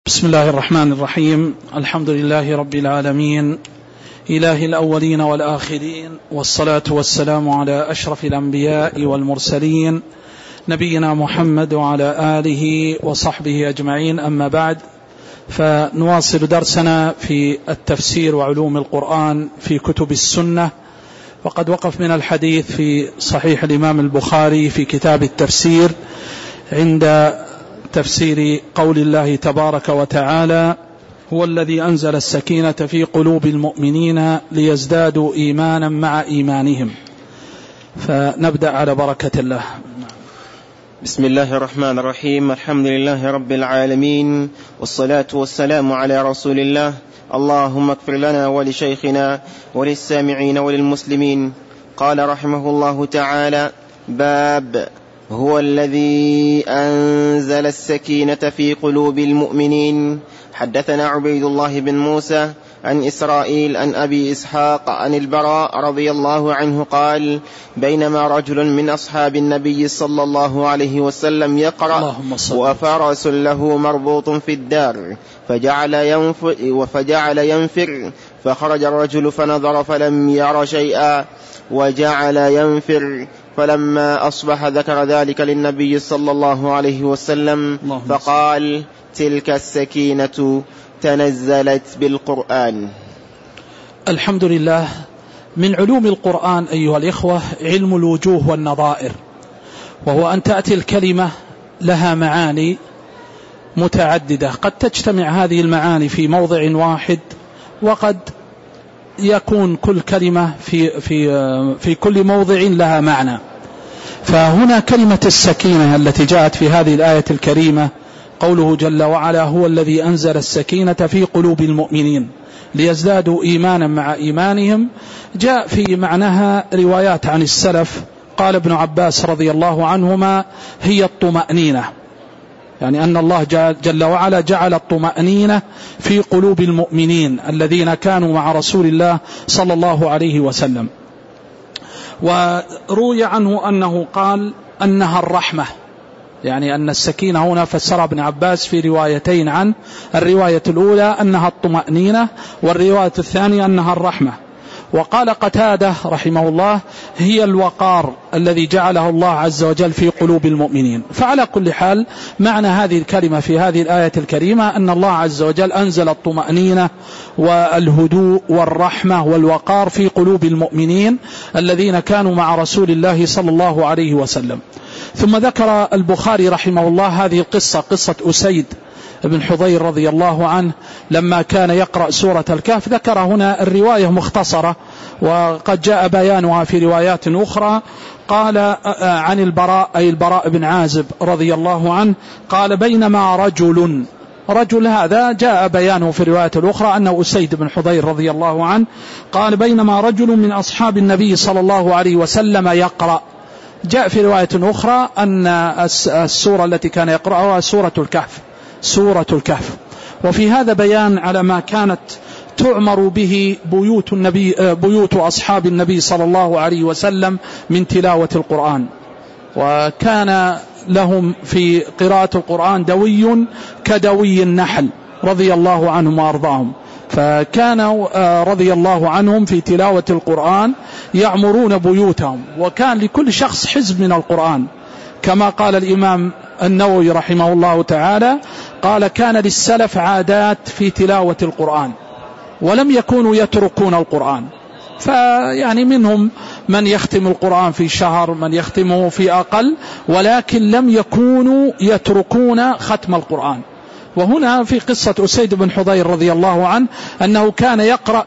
بسم الله الرحمن الرحيم. الحمد لله رب العالمين، إله الأولين والآخرين، والصلاة والسلام على أشرف الأنبياء والمرسلين نبينا محمد وعلى آله وصحبه أجمعين. أما بعد، فنواصل درسنا في التفسير وعلوم القرآن في كتب السنة، وقد وقف من الحديث في صحيح الإمام البخاري في كتاب التفسير عند تفسير قول الله تبارك وتعالى: هو الذي أنزل السكينة في قلوب المؤمنين ليزدادوا إيمانا مع إيمانهم. فنبدأ على بركة الله. بسم الله الرحمن الرحيم. الحمد لله رب العالمين، والصلاة والسلام على رسول الله. اللهم اغفر لنا ولشيخنا وللسامعين وللمسلمين. قال رحمه الله تعالى: باب هو الذي أنزل السكينة في قلوب المؤمنين. حدثنا عبيد الله بن موسى عن إسرائيل عن أبي إسحاق عن البراء رضي الله عنه قال: بينما رجل من أصحاب النبي صلى الله عليه وسلم يقرأ وفرس له مربوط في الدار فجعل ينفر، فخرج الرجل فنظر فلم ير شيئا وجعل ينفر، فلما أصبح ذكر ذلك للنبي صلى الله عليه وسلم فقال: تلك السكينة تنزلت بالقرآن. الحمد لله. من علوم القرآن أيها الإخوة علم الوجوه والنظائر، وهو أن تأتي الكلمة لها معاني متعددة، قد تجتمع هذه المعاني في موضع واحد، وقد يكون كل كلمة في كل موضع لها معنى. فهنا كلمة السكينة التي جاءت في هذه الآية الكريمة، قوله جل وعلا: هو الذي أنزل السكينة في قلوب المؤمنين ليزدادوا إيمانا مع إيمانهم. جاء في معناها روايات عن السلف. قال ابن عباس رضي الله عنهما: هي الطمأنينة، يعني أن الله جل وعلا جعل الطمأنينة في قلوب المؤمنين الذين كانوا مع رسول الله صلى الله عليه وسلم. وروي عنه أنه قال أنها الرحمة، يعني أن السكينة هنا فسر ابن عباس في روايتين عنه، الرواية الأولى أنها الطمأنينة، والرواية الثانية أنها الرحمة. وقال قتادة رحمه الله: هي الوقار الذي جعله الله عز وجل في قلوب المؤمنين. فعلى كل حال، معنى هذه الكلمة في هذه الآية الكريمة أن الله عز وجل أنزل الطمأنينة والهدوء والرحمة والوقار في قلوب المؤمنين الذين كانوا مع رسول الله صلى الله عليه وسلم. ثم ذكر البخاري رحمه الله هذه القصة، قصة أسيد بن حضير رضي الله عنه لما كان يقرأ سورة الكهف. ذكر هنا الرواية مختصرة، وقد جاء بيانها في روايات أخرى. قال عن البراء، أي البراء بن عازب رضي الله عنه، قال: بينما رجل هذا جاء بيانه في الرواية الأخرى أنه أسيد بن حضير رضي الله عنه. قال: بينما رجل من أصحاب النبي صلى الله عليه وسلم يقرأ. جاء في رواية أخرى أن السورة التي كان يقرأها سورة الكهف. وفي هذا بيان على ما كانت تعمر به بيوت أصحاب النبي صلى الله عليه وسلم من تلاوة القرآن، وكان لهم في قراءة القرآن دوي كدوي النحل رضي الله عنهم وأرضاهم. فكانوا رضي الله عنهم في تلاوة القرآن يعمرون بيوتهم، وكان لكل شخص حزب من القرآن، كما قال الإمام النووي رحمه الله تعالى، قال: كان للسلف عادات في تلاوة القرآن، ولم يكونوا يتركون القرآن. فيعني منهم من يختم القرآن في شهر، من يختمه في أقل، ولكن لم يكونوا يتركون ختم القرآن. وهنا في قصة أسيد بن حضير رضي الله عنه أنه كان يقرأ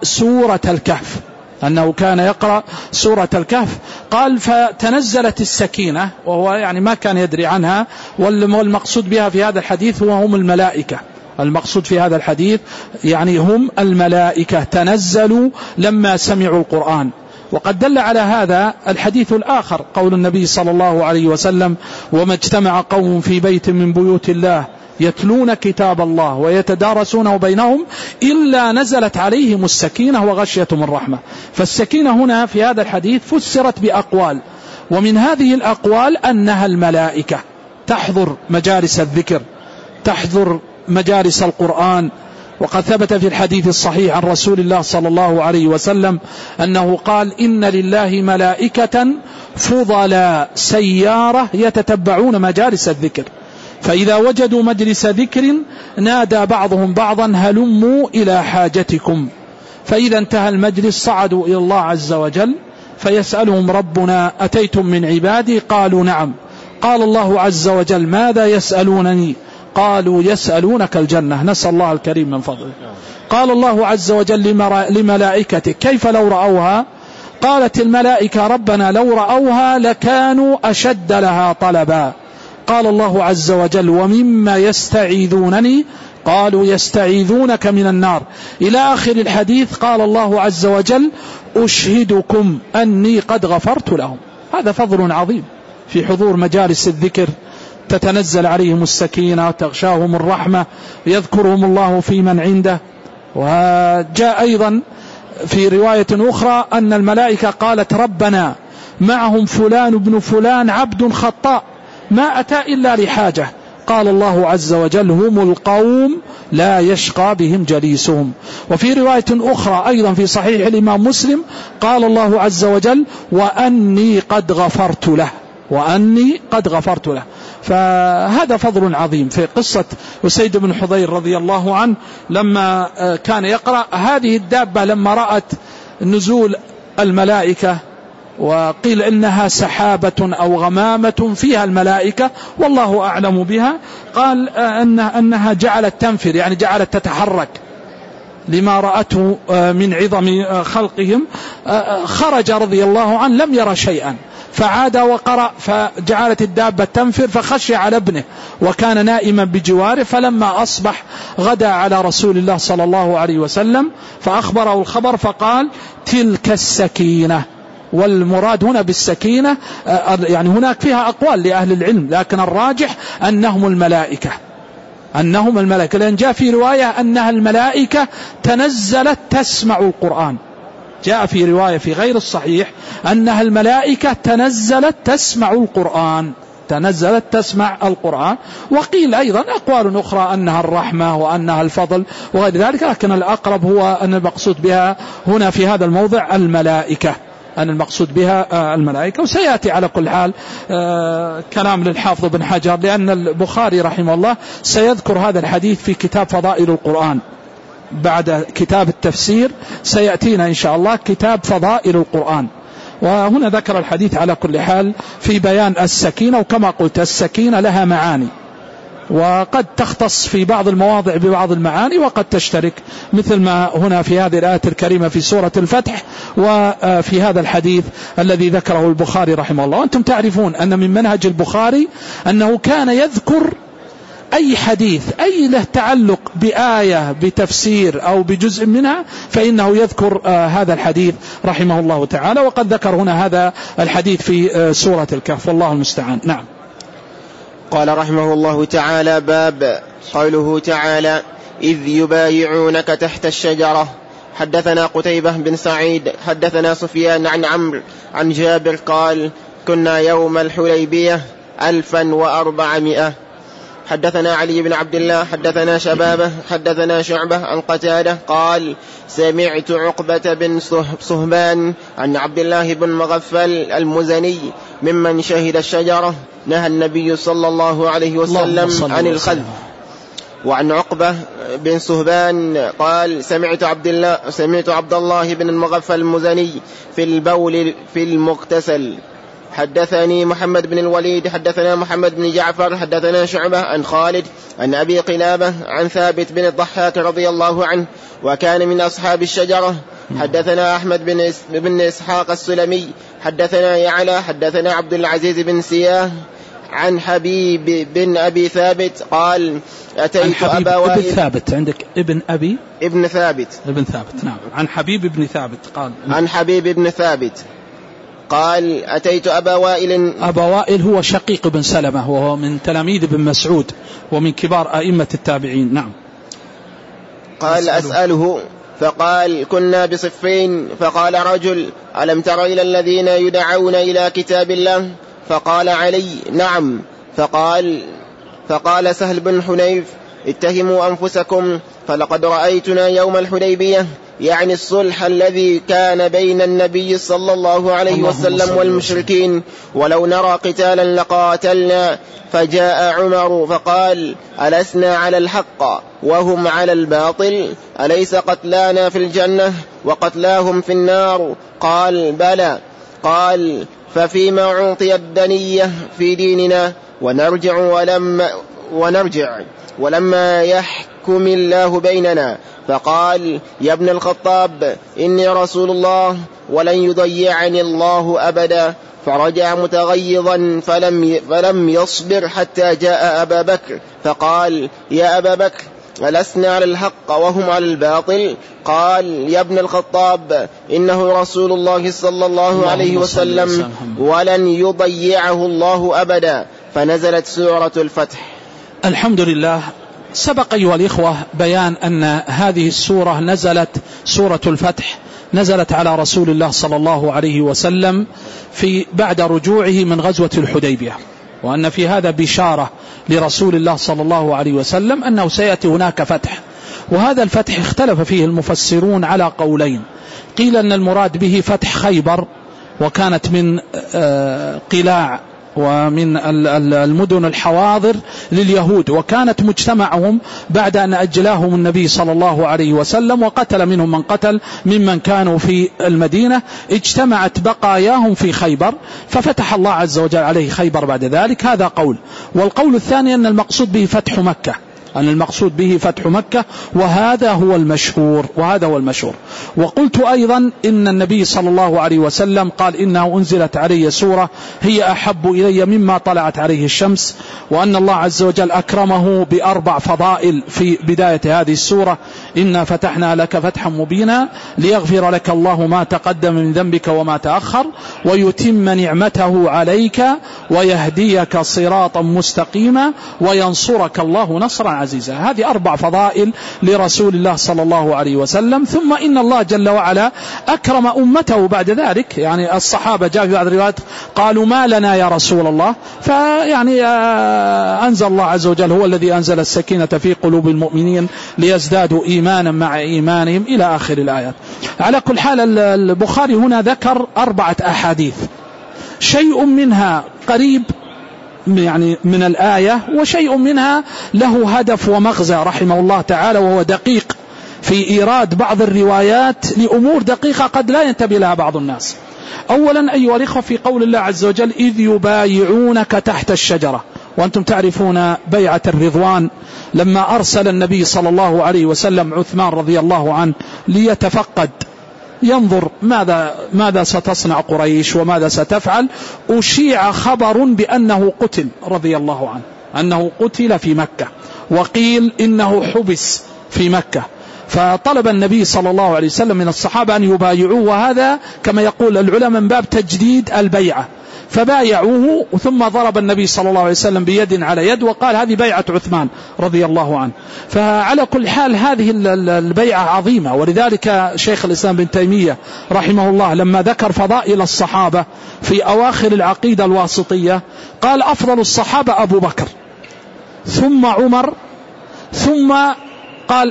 سورة الكهف. قال: فتنزلت السكينة، وهو يعني ما كان يدري عنها، والمقصود بها في هذا الحديث هم الملائكة. المقصود في هذا الحديث يعني هم الملائكة تنزلوا لما سمعوا القرآن. وقد دل على هذا الحديث الآخر، قول النبي صلى الله عليه وسلم: وما اجتمع قوم في بيت من بيوت الله يتلون كتاب الله ويتدارسونه بينهم إلا نزلت عليهم السكينة وغشيتهم الرحمة. فالسكينة هنا في هذا الحديث فسرت بأقوال، ومن هذه الأقوال أنها الملائكة تحضر مجالس الذكر، تحضر مجالس القرآن. وقد ثبت في الحديث الصحيح عن رسول الله صلى الله عليه وسلم أنه قال: إن لله ملائكة فضلاء سيارة يتتبعون مجالس الذكر، فإذا وجدوا مجلس ذكر نادى بعضهم بعضا: هلموا إلى حاجتكم. فإذا انتهى المجلس صعدوا إلى الله عز وجل فيسألهم ربنا: أتيتم من عبادي؟ قالوا: نعم. قال الله عز وجل: ماذا يسألونني؟ قالوا: يسألونك الجنة، نسأل الله الكريم من فضله. قال الله عز وجل لملائكته: كيف لو رأوها؟ قالت الملائكة: ربنا لو رأوها لكانوا أشد لها طلبا. قال الله عز وجل: ومما يستعيذونني؟ قالوا: يستعيذونك من النار، إلى آخر الحديث. قال الله عز وجل: أشهدكم أني قد غفرت لهم. هذا فضل عظيم في حضور مجالس الذكر، تتنزل عليهم السكينة وتغشاهم الرحمة، يذكرهم الله في من عنده. وجاء أيضا في رواية أخرى أن الملائكة قالت: ربنا معهم فلان ابن فلان عبد خطاء ما أتى إلا لحاجة. قال الله عز وجل: هم القوم لا يشقى بهم جليسهم. وفي رواية أخرى أيضا في صحيح الإمام مسلم قال الله عز وجل: وأني قد غفرت له، وأني قد غفرت له. فهذا فضل عظيم. في قصة أسيد بن حضير رضي الله عنه لما كان يقرأ: هذه الدابة لما رأت نزول الملائكة، وقيل إنها سحابة أو غمامة فيها الملائكة والله أعلم بها، قال أنها جعلت تنفر، يعني جعلت تتحرك لما رأته من عظم خلقهم. خرج رضي الله عنه لم يرى شيئا، فعاد وقرأ فجعلت الدابة تنفر، فخشي على ابنه وكان نائما بجواره. فلما أصبح غدا على رسول الله صلى الله عليه وسلم فأخبره الخبر، فقال: تلك السكينة. والمراد هنا بالسكينة يعني هناك فيها أقوال لأهل العلم، لكن الراجح أنهم الملائكة، لأن جاء في رواية أنها الملائكة تنزلت تسمع القرآن. جاء في رواية في غير الصحيح أنها الملائكة تنزلت تسمع القرآن. وقيل أيضا أقوال أخرى أنها الرحمة وأنها الفضل وغير ذلك، لكن الأقرب هو أن المقصود بها هنا في هذا الموضع الملائكة، وسيأتي على كل حال كلام للحافظ بن حجر، لأن البخاري رحمه الله سيذكر هذا الحديث في كتاب فضائل القرآن بعد كتاب التفسير. سيأتينا إن شاء الله كتاب فضائل القرآن، وهنا ذكر الحديث على كل حال في بيان السكينة. وكما قلت السكينة لها معاني، وقد تختص في بعض المواضع ببعض المعاني، وقد تشترك مثل ما هنا في هذه الآية الكريمة في سورة الفتح، وفي هذا الحديث الذي ذكره البخاري رحمه الله. وأنتم تعرفون أن من منهج البخاري أنه كان يذكر أي حديث أي له تعلق بآية بتفسير أو بجزء منها فإنه يذكر هذا الحديث رحمه الله تعالى. وقد ذكر هنا هذا الحديث في سورة الكهف، والله المستعان. نعم. قال رحمه الله تعالى: باب قوله تعالى: إذ يبايعونك تحت الشجرة. حدثنا قتيبة بن سعيد حدثنا سفيان عن عمرو عن جابر قال: كنا يوم الحليبية 1400. حدثنا علي بن عبد الله حدثنا شبابه حدثنا شعبة عن قتادة قال: سمعت عقبة بن صهبان عن عبد الله بن مغفل المزني ممن شهد الشجرة نهى النبي صلى الله عليه وسلم عن الخذف. وعن عقبة بن صهبان قال: سمعت عبد الله بن المغفل المزني في البول في المغتسل. حدثني محمد بن الوليد حدثنا محمد بن جعفر حدثنا شعبة عن خالد عن أبي قلابة عن ثابت بن الضحاك رضي الله عنه وكان من أصحاب الشجرة. حدثنا أحمد بن إسحاق السلمي حدثنا يعلى حدثنا عبد العزيز بن سياه عن حبيب بن أبي ثابت قال: أتيت أبا وائل. ابن ثابت عندك ابن ثابت. نعم. عن حبيب بن ثابت قال: عن حبيب بن ثابت قال: أتيت أبا وائل. أبا وائل هو شقيق بن سلمة، وهو من تلاميذ بن مسعود ومن كبار أئمة التابعين. نعم. قال: أسأله فقال: كنا بصفين. فقال رجل: ألم تر إلى الذين يدعون إلى كتاب الله؟ فقال علي: نعم. فقال سهل بن حنيف: اتهموا أنفسكم فلقد رأيتنا يوم الحديبية، يعني الصلح الذي كان بين النبي صلى الله عليه وسلم والمشركين، ولو نرى قتالا لقاتلنا. فجاء عمر فقال: ألسنا على الحق وهم على الباطل؟ أليس قتلانا في الجنة وقتلاهم في النار؟ قال: بلى. قال: ففيما أعطي الدنية في ديننا ونرجع ولما يحكم الله بيننا. فقال: يا ابن الخطاب، إني رسول الله ولن يضيعني الله أبدا. فرجع متغيظا فلم يصبر حتى جاء أبا بكر فقال: يا أبا بكر، ألسنا على الحق وهم على الباطل؟ قال: يا ابن الخطاب، إنه رسول الله صلى الله عليه وسلم ولن يضيعه الله أبدا. فنزلت سورة الفتح. الحمد لله. سبق أيها الإخوة بيان أن هذه السورة نزلت، سورة الفتح، نزلت على رسول الله صلى الله عليه وسلم بعد رجوعه من غزوة الحديبية، وأن في هذا بشارة لرسول الله صلى الله عليه وسلم أنه سيأتي هناك فتح. وهذا الفتح اختلف فيه المفسرون على قولين. قيل أن المراد به فتح خيبر، وكانت من قلاع ومن المدن الحواضر لليهود، وكانت مجتمعهم بعد أن أجلاهم النبي صلى الله عليه وسلم وقتل منهم من قتل ممن كانوا في المدينة، اجتمعت بقاياهم في خيبر، ففتح الله عز وجل عليه خيبر بعد ذلك. هذا قول. والقول الثاني أن المقصود به فتح مكة، أن المقصود به فتح مكة، وهذا هو المشهور. وقلت أيضا إن النبي صلى الله عليه وسلم قال: إنه أنزلت علي سورة هي أحب إلي مما طلعت عليه الشمس، وأن الله عز وجل أكرمه ب4 فضائل في بداية هذه السورة: إنا فتحنا لك فتحا مبينا ليغفر لك الله ما تقدم من ذنبك وما تأخر ويتم نعمته عليك ويهديك صراطا مستقيما وينصرك الله نصرا عزيزا. هذه 4 فضائل لرسول الله صلى الله عليه وسلم. ثم إن الله جل وعلا أكرم أمته بعد ذلك، يعني الصحابة جاء في بعض الروايات قالوا: ما لنا يا رسول الله؟ فيعني أنزل الله عز وجل هو الذي أنزل السكينة في قلوب المؤمنين ليزدادوا إيمانا مع إيمانهم إلى آخر الآيات. على كل حال، البخاري هنا ذكر 4 أحاديث، شيء منها قريب يعني من الآية، وشيء منها له هدف ومغزى رحمه الله تعالى، وهو دقيق في إيراد بعض الروايات لأمور دقيقة قد لا ينتبه لها بعض الناس. أولا أيها الإخوة، في قول الله عز وجل: إذ يبايعونك تحت الشجرة، وأنتم تعرفون بيعة الرضوان لما أرسل النبي صلى الله عليه وسلم عثمان رضي الله عنه ليتفقد ينظر ماذا ستصنع قريش وماذا ستفعل. أشيع خبر بأنه قتل رضي الله عنه، أنه قتل في مكة، وقيل إنه حبس في مكة. فطلب النبي صلى الله عليه وسلم من الصحابة أن يبايعوه، وهذا كما يقول العلماء من باب تجديد البيعة. فبايعوه، ثم ضرب النبي صلى الله عليه وسلم بيد على يد وقال: هذه بيعة عثمان رضي الله عنه. فعلى كل حال هذه البيعة عظيمة. ولذلك شيخ الإسلام بن تيمية رحمه الله لما ذكر فضائل الصحابة في أواخر العقيدة الواسطية قال: أفضل الصحابة أبو بكر، ثم عمر، ثم قال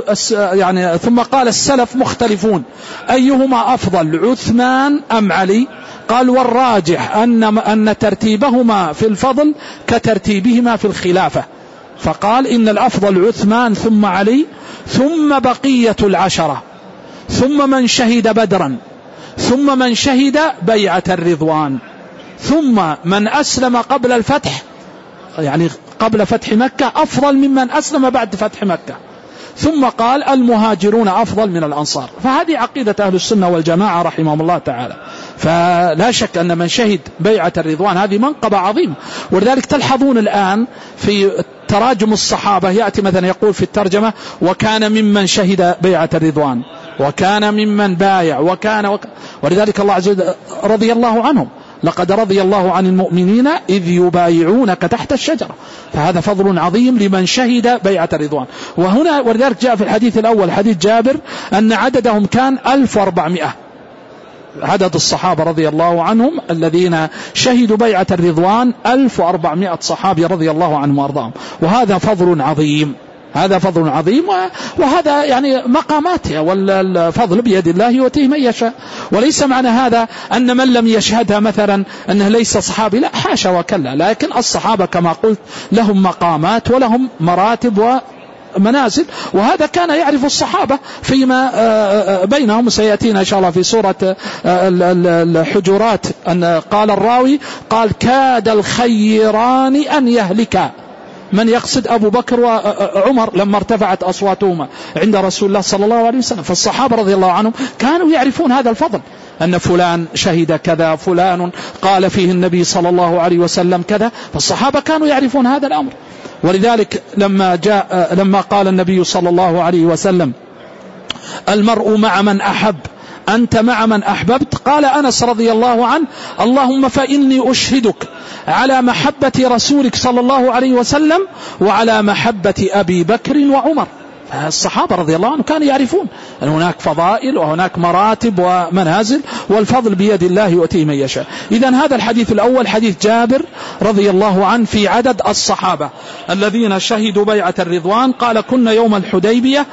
ثم قال السلف مختلفون أيهما أفضل، عثمان أم علي؟ قال: والراجح أن ترتيبهما في الفضل كترتيبهما في الخلافة. فقال: إن الأفضل عثمان ثم علي ثم بقية العشرة ثم من شهد بدرا ثم من شهد بيعة الرضوان ثم من أسلم قبل الفتح، يعني قبل فتح مكة أفضل ممن أسلم بعد فتح مكة. ثم قال: المهاجرون أفضل من الأنصار. فهذه عقيدة أهل السنة والجماعة رحمهم الله تعالى. فلا شك أن من شهد بيعة الرضوان هذه منقبة عظيمة. ولذلك تلحظون الآن في تراجم الصحابة يأتي مثلا يقول في الترجمة: وكان ممن شهد بيعة الرضوان، وكان ممن بايع، ولذلك الله عز وجل رضي الله عنهم: لقد رضي الله عن المؤمنين إذ يبايعونك تحت الشجرة. فهذا فضل عظيم لمن شهد بيعة الرضوان. وهنا ولذلك جاء في الحديث الأول حديث جابر أن عددهم كان 1400، عدد الصحابة رضي الله عنهم الذين شهدوا بيعة الرضوان 1400 صحابي رضي الله عنهم وارضاهم. وهذا فضل عظيم، هذا فضل عظيم، وهذا يعني مقاماتها، والفضل بيد الله يؤتيه من يشاء. وليس معنى هذا أن من لم يشهدها مثلا أنه ليس صحابي، لا، حاشا وكلا، لكن الصحابة كما قلت لهم مقامات ولهم مراتب ومنازل، وهذا كان يعرف الصحابة فيما بينهم. سيأتينا إن شاء الله في سورة الحجرات أن قال الراوي قال كاد الخيران أن يهلكا، من يقصد أبو بكر وعمر لما ارتفعت أصواتهما عند رسول الله صلى الله عليه وسلم. فالصحابة رضي الله عنهم كانوا يعرفون هذا الفضل، أن فلان شهد كذا، فلان قال فيه النبي صلى الله عليه وسلم كذا، فالصحابة كانوا يعرفون هذا الأمر. ولذلك لما قال النبي صلى الله عليه وسلم المرء مع من أحب، أنت مع من أحببت، قال أنس رضي الله عنه اللهم فإني أشهدك على محبة رسولك صلى الله عليه وسلم وعلى محبة أبي بكر وعمر. فالصحابة رضي الله عنهم كانوا يعرفون أن هناك فضائل وهناك مراتب ومنازل، والفضل بيد الله يؤتيه من يشاء. إذن هذا الحديث الأول حديث جابر رضي الله عنه في عدد الصحابة الذين شهدوا بيعة الرضوان، قال كنا يوم الحديبية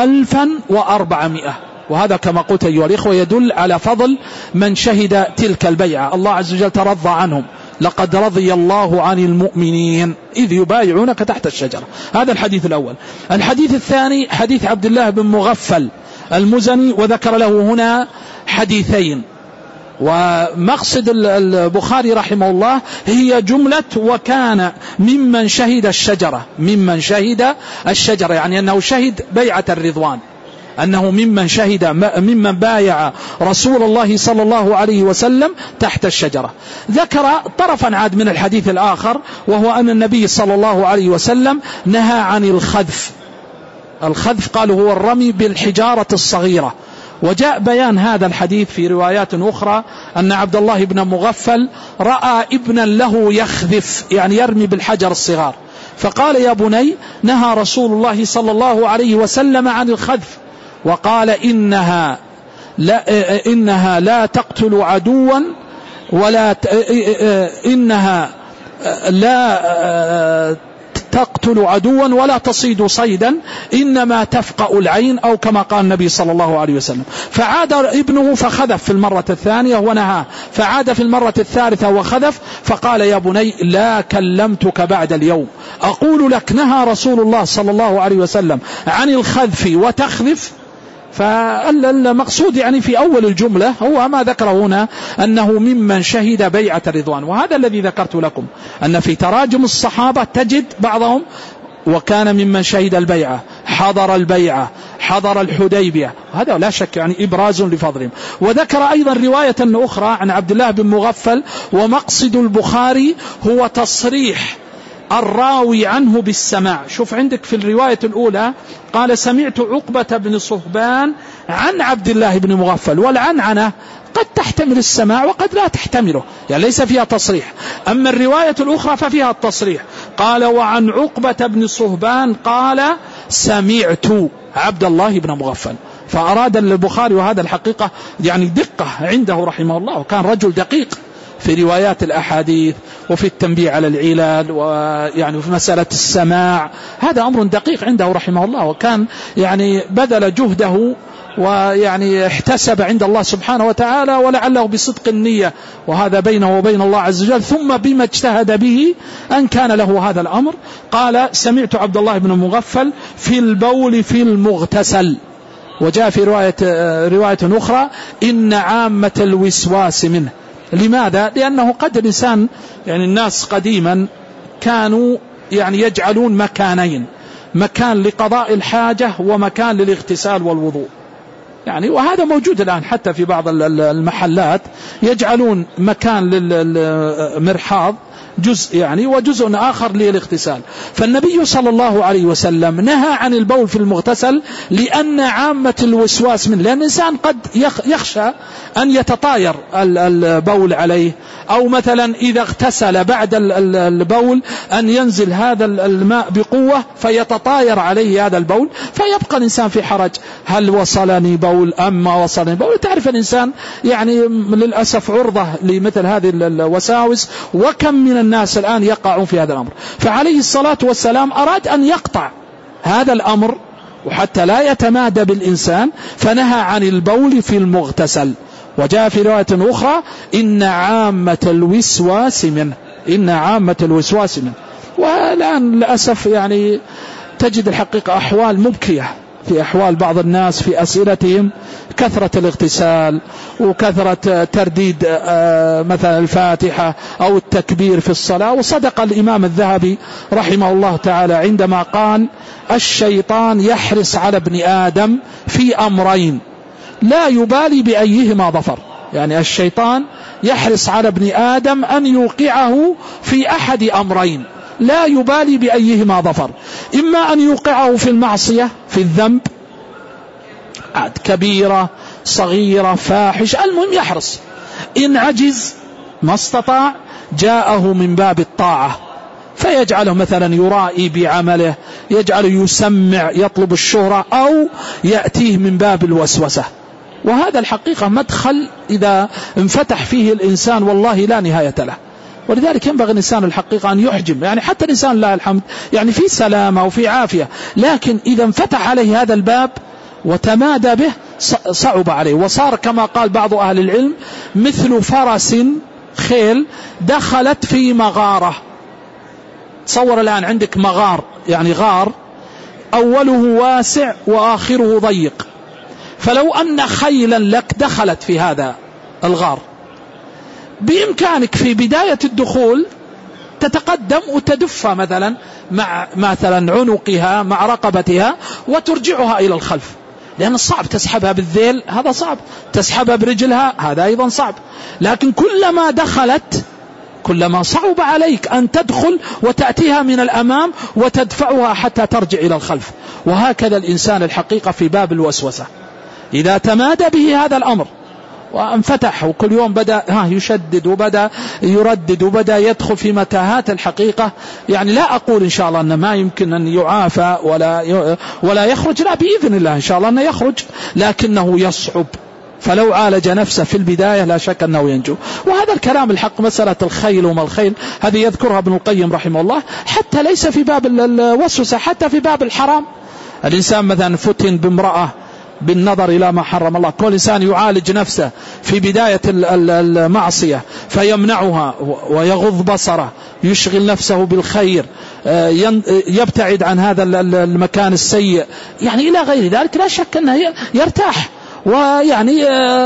1400. وهذا كما قلت أيها الإخوة يدل على فضل من شهد تلك البيعة. الله عز وجل ترضى عنهم، لقد رضي الله عن المؤمنين إذ يبايعونك تحت الشجرة. هذا الحديث الأول. الحديث الثاني حديث عبد الله بن مغفل المزني، وذكر له هنا حديثين. ومقصد البخاري رحمه الله هي جملة وكان ممن شهد الشجرة، ممن شهد الشجرة يعني أنه شهد بيعة الرضوان، أنه ممن بايع رسول الله صلى الله عليه وسلم تحت الشجرة. ذكر طرفا عاد من الحديث الآخر، وهو أن النبي صلى الله عليه وسلم نهى عن الخذف. الخذف قالوا هو الرمي بالحجارة الصغيرة، وجاء بيان هذا الحديث في روايات أخرى أن عبد الله بن مغفل رأى ابنا له يخذف يعني يرمي بالحجر الصغار، فقال يا بني نهى رسول الله صلى الله عليه وسلم عن الخذف، وقال إنها لا تقتل عدوا ولا تصيد صيدا، إنما تفقأ العين، أو كما قال النبي صلى الله عليه وسلم. فعاد ابنه فخذف في المرة الثانية ونهى، فعاد في المرة الثالثة وخذف، فقال يا بني لا كلمتك بعد اليوم، أقول لك نهى رسول الله صلى الله عليه وسلم عن الخذف وتخذف. فالمقصود يعني في أول الجملة هو ما ذكره هنا أنه ممن شهد بيعة الرضوان. وهذا الذي ذكرت لكم أن في تراجم الصحابة تجد بعضهم وكان ممن شهد البيعة، حضر البيعة، حضر الحديبية، هذا لا شك يعني إبراز لفضلهم. وذكر أيضا رواية أخرى عن عبد الله بن مغفل، ومقصد البخاري هو تصريح الراوي عنه بالسماع. شوف عندك في الرواية الأولى قال سمعت عقبة بن صهبان عن عبد الله بن مغفل، والعنعنة قد تحتمل السماع وقد لا تحتمله، يعني ليس فيها تصريح. أما الرواية الأخرى ففيها التصريح، قال وعن عقبة بن صهبان قال سمعت عبد الله بن مغفل. فأراد البخاري، وهذا الحقيقة يعني دقة عنده رحمه الله، وكان رجل دقيق في روايات الأحاديث وفي التنبيه على العلل، ويعني في مسألة السماع، هذا أمر دقيق عنده رحمه الله، وكان يعني بذل جهده ويعني احتسب عند الله سبحانه وتعالى، ولعله بصدق النية، وهذا بينه وبين الله عز وجل، ثم بما اجتهد به أن كان له هذا الأمر. قال سمعت عبد الله بن مغفل في البول في المغتسل. وجاء في رواية أخرى إن عامة الوسواس منه. لماذا؟ لأنه قد الإنسان يعني الناس قديما كانوا يعني يجعلون مكانين، مكان لقضاء الحاجة ومكان للاغتسال والوضوء، يعني وهذا موجود الآن حتى في بعض المحلات يجعلون مكان للمرحاض جزء يعني وجزء آخر للاغتسال. فالنبي صلى الله عليه وسلم نهى عن البول في المغتسل لأن عامة الوسواس منه، لأن الإنسان قد يخشى أن يتطاير البول عليه، أو مثلا إذا اغتسل بعد البول أن ينزل هذا الماء بقوة فيتطاير عليه هذا البول، فيبقى الإنسان في حرج، هل وصلني بول أم ما وصلني بول؟ تعرف الإنسان يعني للأسف عرضة لمثل هذه الوساوس، وكم من الناس الآن يقعون في هذا الأمر. فعليه الصلاة والسلام أراد أن يقطع هذا الأمر وحتى لا يتمادى بالإنسان فنهى عن البول في المغتسل. وجاء في رواية أخرى إن عامة الوسواس منه، إن عامة الوسواس منه. والآن للأسف يعني تجد الحقيقة أحوال مبكية في أحوال بعض الناس في أسئلتهم، كثرة الاغتسال وكثرة ترديد مثلا الفاتحة أو التكبير في الصلاة. وصدق الإمام الذهبي رحمه الله تعالى عندما قال الشيطان يحرص على ابن آدم في أمرين لا يبالي بأيهما ظفر. يعني الشيطان يحرص على ابن آدم أن يوقعه في أحد أمرين لا يبالي بأيهما ظفر، إما أن يوقعه في المعصية في الذنب كبيرة صغيرة فاحش، المهم يحرص، إن عجز ما استطاع جاءه من باب الطاعة فيجعله مثلا يرائي بعمله، يجعله يسمع يطلب الشهرة، أو يأتيه من باب الوسوسة. وهذا الحقيقة مدخل إذا انفتح فيه الإنسان والله لا نهاية له. ولذلك ينبغي الإنسان الحقيقة أن يحجم، يعني حتى الإنسان لا الحمد يعني في سلامة وفي عافية، لكن إذا انفتح عليه هذا الباب وتمادى به صعب عليه، وصار كما قال بعض أهل العلم مثل فرس خيل دخلت في مغارة. تصور الآن عندك مغار، يعني غار أوله واسع وآخره ضيق، فلو أن خيلا لك دخلت في هذا الغار بإمكانك في بداية الدخول تتقدم وتدف مثلا مع مثلا عنقها مع رقبتها وترجعها إلى الخلف، لأن الصعب تسحبها بالذيل، هذا صعب، تسحبها برجلها هذا أيضا صعب. لكن كلما دخلت كلما صعب عليك أن تدخل وتأتيها من الأمام وتدفعها حتى ترجع إلى الخلف. وهكذا الإنسان الحقيقة في باب الوسوسة إذا تمادى به هذا الأمر وانفتح وكل يوم بدأ يشدد وبدأ يردد وبدأ يدخل في متاهات الحقيقة، يعني لا أقول إن شاء الله أن ما يمكن أن يعافى ولا يخرج، لا بإذن الله إن شاء الله أنه يخرج، لكنه يصعب. فلو عالج نفسه في البداية لا شك أنه ينجو. وهذا الكلام الحق مسألة الخيل وما الخيل هذه يذكرها ابن القيم رحمه الله، حتى ليس في باب الوسوسة، حتى في باب الحرام. الإنسان مثلا فتن بامرأة بالنظر إلى ما حرم الله، كل إنسان يعالج نفسه في بداية المعصية فيمنعها ويغض بصره، يشغل نفسه بالخير، يبتعد عن هذا المكان السيء، يعني إلى غير ذلك لا شك أنه يرتاح ويعني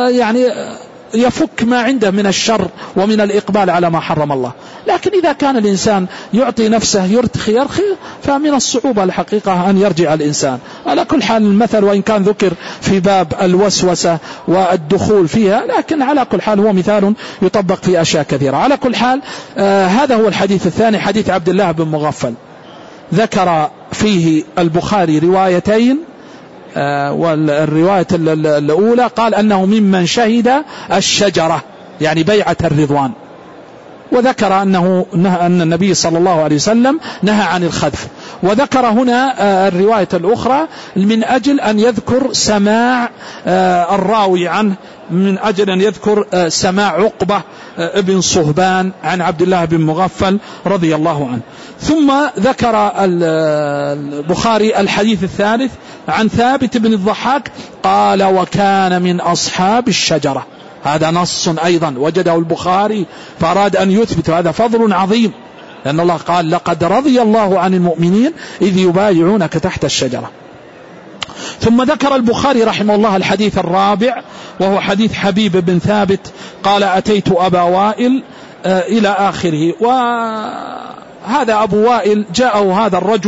يفك ما عنده من الشر ومن الإقبال على ما حرم الله. لكن إذا كان الإنسان يعطي نفسه يرخي فمن الصعوبة الحقيقة أن يرجع الإنسان. على كل حال المثل وإن كان ذكر في باب الوسوسة والدخول فيها، لكن على كل حال هو مثال يطبق في أشياء كثيرة. على كل حال هذا هو الحديث الثاني، حديث عبد الله بن مغفل. ذكر فيه البخاري روايتين، والرواية الأولى قال أنه ممن شهد الشجرة يعني بيعة الرضوان، وذكر أن النبي صلى الله عليه وسلم نهى عن الخذف. وذكر هنا الرواية الأخرى من أجل أن يذكر سماع الراوي عنه، من أجل أن يذكر سماع عقبة ابن صهبان عن عبد الله بن مغفل رضي الله عنه. ثم ذكر البخاري الحديث الثالث عن ثابت بن الضحاك قال وكان من أصحاب الشجرة. هذا نص أيضا وجده البخاري فأراد أن يثبت، هذا فضل عظيم، لأن الله قال لقد رضي الله عن المؤمنين إذ يبايعونك تحت الشجرة. ثم ذكر البخاري رحمه الله الحديث الرابع وهو حديث حبيب بن ثابت قال أتيت أبا وائل إلى آخره. وهذا أبو وائل جاءه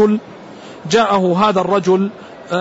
هذا الرجل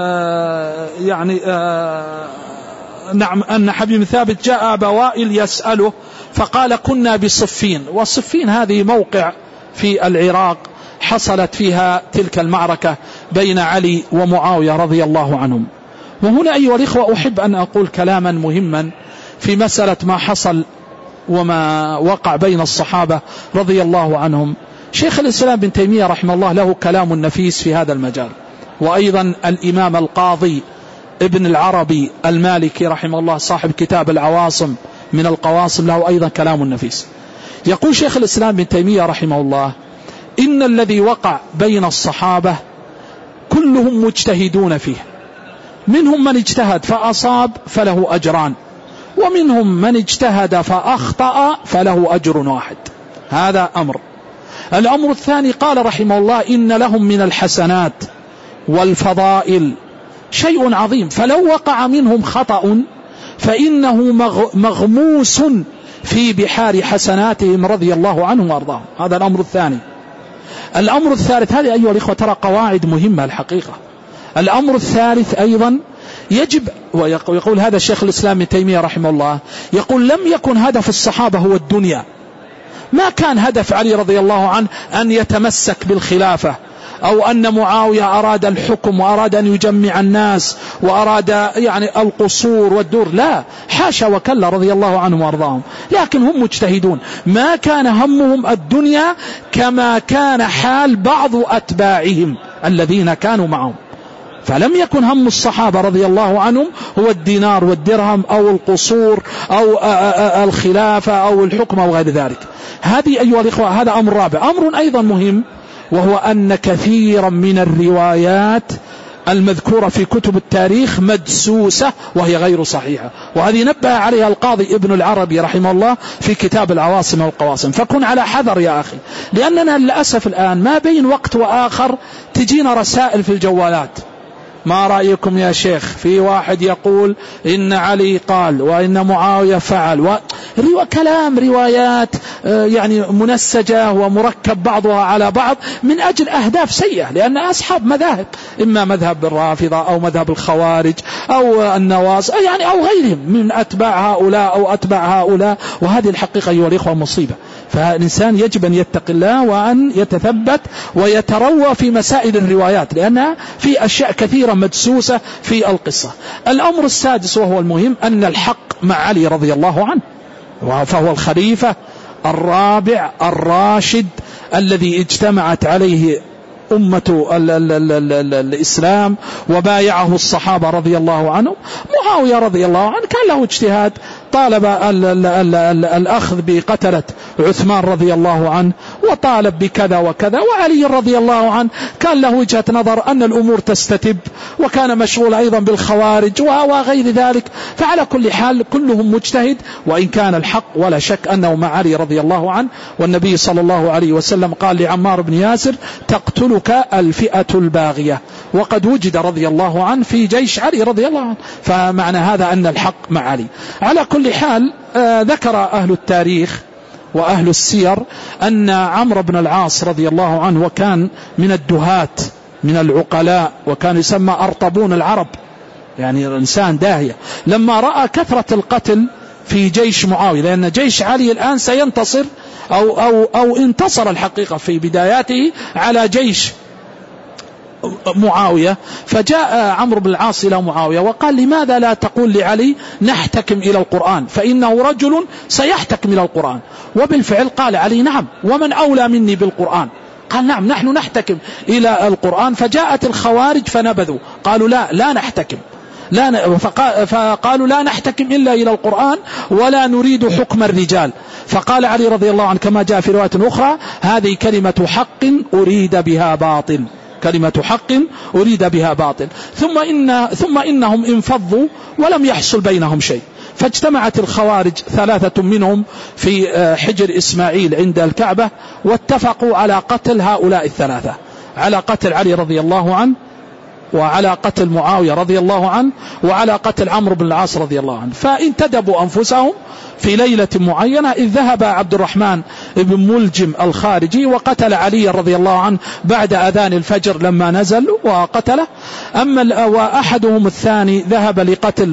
نعم أن حبيب ثابت جاء أبا وائل يسأله فقال كنا بصفين، والصفين هذه موقع في العراق حصلت فيها تلك المعركة بين علي ومعاوية رضي الله عنهم. وهنا أيها الإخوة أحب أن أقول كلاما مهما في مسألة ما حصل وما وقع بين الصحابة رضي الله عنهم. شيخ الإسلام بن تيمية رحمه الله له كلام نفيس في هذا المجال، وأيضا الإمام القاضي ابن العربي المالكي رحمه الله صاحب كتاب العواصم من القواصم له أيضا كلام نفيس. يقول شيخ الإسلام بن تيمية رحمه الله إن الذي وقع بين الصحابة كلهم مجتهدون فيه، منهم من اجتهد فأصاب فله أجران، ومنهم من اجتهد فأخطأ فله أجر واحد. هذا أمر. الأمر الثاني قال رحمه الله إن لهم من الحسنات والفضائل شيء عظيم، فلو وقع منهم خطأ فإنه مغموس في بحار حسناتهم رضي الله عنهم وأرضاهم. هذا الأمر الثاني. الأمر الثالث، هذه أيها الإخوة ترى قواعد مهمة الحقيقة. الأمر الثالث أيضا يجب، ويقول هذا الشيخ الإسلام ابن تيمية رحمه الله، يقول لم يكن هدف الصحابة هو الدنيا، ما كان هدف علي رضي الله عنه أن يتمسك بالخلافة، أو أن معاوية أراد الحكم وأراد أن يجمع الناس وأراد يعني القصور والدور، لا حاشا وكلا رضي الله عنهم وأرضاهم، لكن هم مجتهدون، ما كان همهم الدنيا كما كان حال بعض أتباعهم الذين كانوا معهم. فلم يكن هم الصحابة رضي الله عنهم هو الدينار والدرهم أو القصور أو الخلافة أو الحكم أو غير ذلك. هذه أيها الإخوة هذا أمر رابع. أمر أيضا مهم، وهو أن كثيرا من الروايات المذكورة في كتب التاريخ مدسوسة وهي غير صحيحة، وهذه نبه عليها القاضي ابن العربي رحمه الله في كتاب العواصم والقواصم. فكن على حذر يا أخي، لأننا للأسف الآن ما بين وقت وآخر تجينا رسائل في الجوالات، ما رأيكم يا شيخ في واحد يقول إن علي قال وإن معاوية فعل، كلام روايات يعني منسجة ومركب بعضها على بعض من أجل أهداف سيئة، لأن أصحاب مذاهب، إما مذهب الرافضة أو مذهب الخوارج أو النواص يعني أو غيرهم من أتباع هؤلاء أو أتباع هؤلاء، وهذه الحقيقة أيها الإخوة مصيبة. فالإنسان يجب أن يتقي الله وأن يتثبت ويتروى في مسائل الروايات، لأنها في أشياء كثيرة مدسوسة في القصة. الأمر السادس وهو المهم أن الحق مع علي رضي الله عنه، فهو الخليفة الرابع الراشد الذي اجتمعت عليه أمة الإسلام وبايعه الصحابة رضي الله عنهم. معاوية رضي الله عنه كان له اجتهاد، طالب الأخذ بقتلة عثمان رضي الله عنه، وطالب بكذا وكذا، وعلي رضي الله عنه كان له وجهة نظر أن الأمور تستتب، وكان مشغول أيضا بالخوارج وغير ذلك. فعلى كل حال كلهم مجتهد، وإن كان الحق ولا شك أنه مع علي رضي الله عنه. والنبي صلى الله عليه وسلم قال لعمار بن ياسر تقتلك الفئة الباغية، وقد وجد رضي الله عنه في جيش علي رضي الله عنه، فمعنى هذا أن الحق مع علي. على كل حال ذكر أهل التاريخ وأهل السير أن عمرو بن العاص رضي الله عنه وكان من الدهات من العقلاء، وكان يسمى أرطبون العرب، يعني الإنسان داهية، لما رأى كثرة القتل في جيش معاوية، لأن جيش علي الآن سينتصر أو انتصر الحقيقة في بداياته على جيش معاوية. فجاء عمرو بن العاص إلى معاوية وقال لماذا لا تقول لعلي نحتكم إلى القرآن، فإنه رجل سيحتكم إلى القرآن. وبالفعل قال علي نعم، ومن أولى مني بالقرآن؟ قال نعم نحن نحتكم إلى القرآن. فجاءت الخوارج فنبذوا، قالوا لا نحتكم، فقالوا لا نحتكم إلا إلى القرآن ولا نريد حكم الرجال. فقال علي رضي الله عنه كما جاء في رواية أخرى هذه كلمة حق أريد بها باطل، كلمة حق أريد بها باطل. ثم إنهم انفضوا ولم يحصل بينهم شيء، فاجتمعت الخوارج 3 منهم في حجر إسماعيل عند الكعبة، واتفقوا على قتل هؤلاء 3، على قتل علي رضي الله عنه، وعلى قتل معاوية رضي الله عنه، وعلى قتل عمرو بن العاص رضي الله عنه. فانتدبوا أنفسهم في ليلة معينة، إذ ذهب عبد الرحمن بن ملجم الخارجي وقتل علي رضي الله عنه بعد أذان الفجر لما نزل وقتله. وأحدهم الثاني ذهب لقتل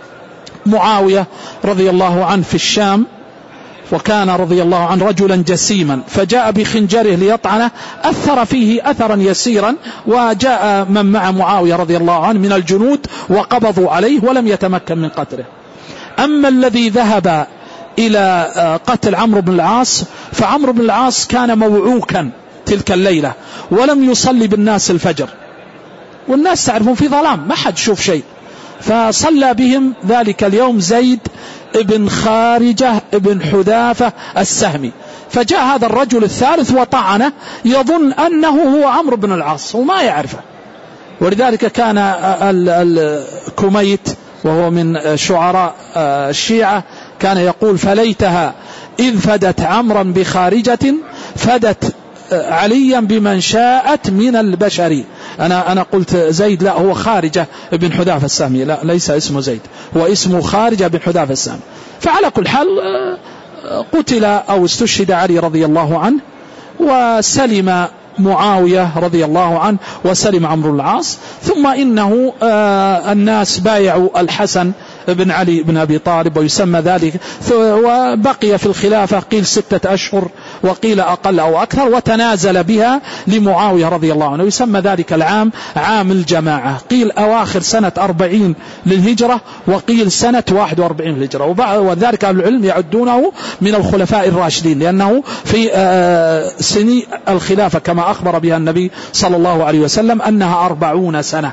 معاوية رضي الله عنه في الشام، وكان رضي الله عنه رجلا جسيما، فجاء بخنجره ليطعنه، أثر فيه أثرا يسيرا، وجاء من مع معاوية رضي الله عنه من الجنود وقبضوا عليه ولم يتمكن من قتله. أما الذي ذهب إلى قتل عمرو بن العاص، فعمرو بن العاص كان موعوكا تلك الليلة ولم يصلي بالناس الفجر، والناس تعرفون في ظلام ما حد شوف شيء، فصلى بهم ذلك اليوم زيد ابن خارجة ابن حذافة السهمي. فجاء هذا الرجل الثالث وطعنه، يظن أنه هو عمرو بن العاص وما يعرفه، ولذلك كان الكميت وهو من شعراء الشيعة كان يقول: فليتها إذ فدت عمرا بخارجة فدت عليا بمن شاءت من البشر. أنا قلت زيد، لا، هو خارجة بن حذافة السهمي، لا ليس اسمه زيد، هو اسمه خارجة بن حذافة السهمي. فعلى كل حال قتل أو استشهد علي رضي الله عنه، وسلم معاوية رضي الله عنه، وسلم عمرو العاص. ثم إنه الناس بايعوا الحسن بن علي بن أبي طالب، ويسمى ذلك، وبقي في الخلافة قيل 6 أشهر وقيل أقل أو أكثر، وتنازل بها لمعاوية رضي الله عنه. يسمى ذلك العام عام الجماعة، قيل أواخر سنة 40 للهجرة، وقيل سنة 41 للهجرة، وذلك أهل العلم يعدونه من الخلفاء الراشدين، لأنه في سنين الخلافة كما أخبر بها النبي صلى الله عليه وسلم أنها 40 سنة،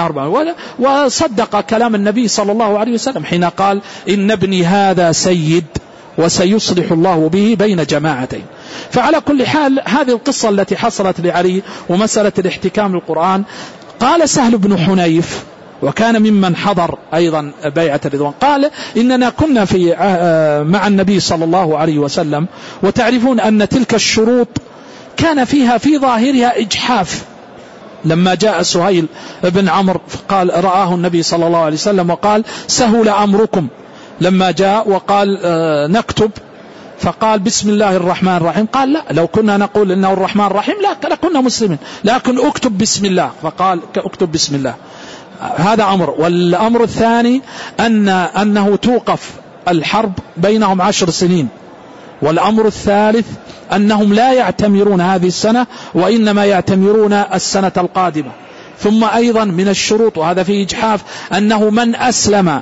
وصدق كلام النبي صلى الله عليه وسلم حين قال: إن ابني هذا سيد وسيصلح الله به بين جماعتين. فعلى كل حال هذه القصة التي حصلت لعلي ومسألة الاحتكام للقرآن، قال سهل بن حنيف، وكان ممن حضر أيضا بيعة الرضوان، قال: إننا كنا مع النبي صلى الله عليه وسلم، وتعرفون أن تلك الشروط كان فيها في ظاهرها إجحاف. لما جاء سهيل بن عمرو قال رآه النبي صلى الله عليه وسلم وقال: سهل أمركم. لما جاء وقال نكتب، فقال: بسم الله الرحمن الرحيم. قال: لا، لو كنا نقول إنه الرحمن الرحيم لا كنا مسلمين، لكن اكتب بسم الله. فقال: اكتب بسم الله. هذا أمر. والأمر الثاني أنه توقف الحرب بينهم 10 سنين. والأمر الثالث أنهم لا يعتمرون هذه السنة، وإنما يعتمرون السنة القادمة. ثم أيضا من الشروط، وهذا فيه إجحاف، أنه من أسلم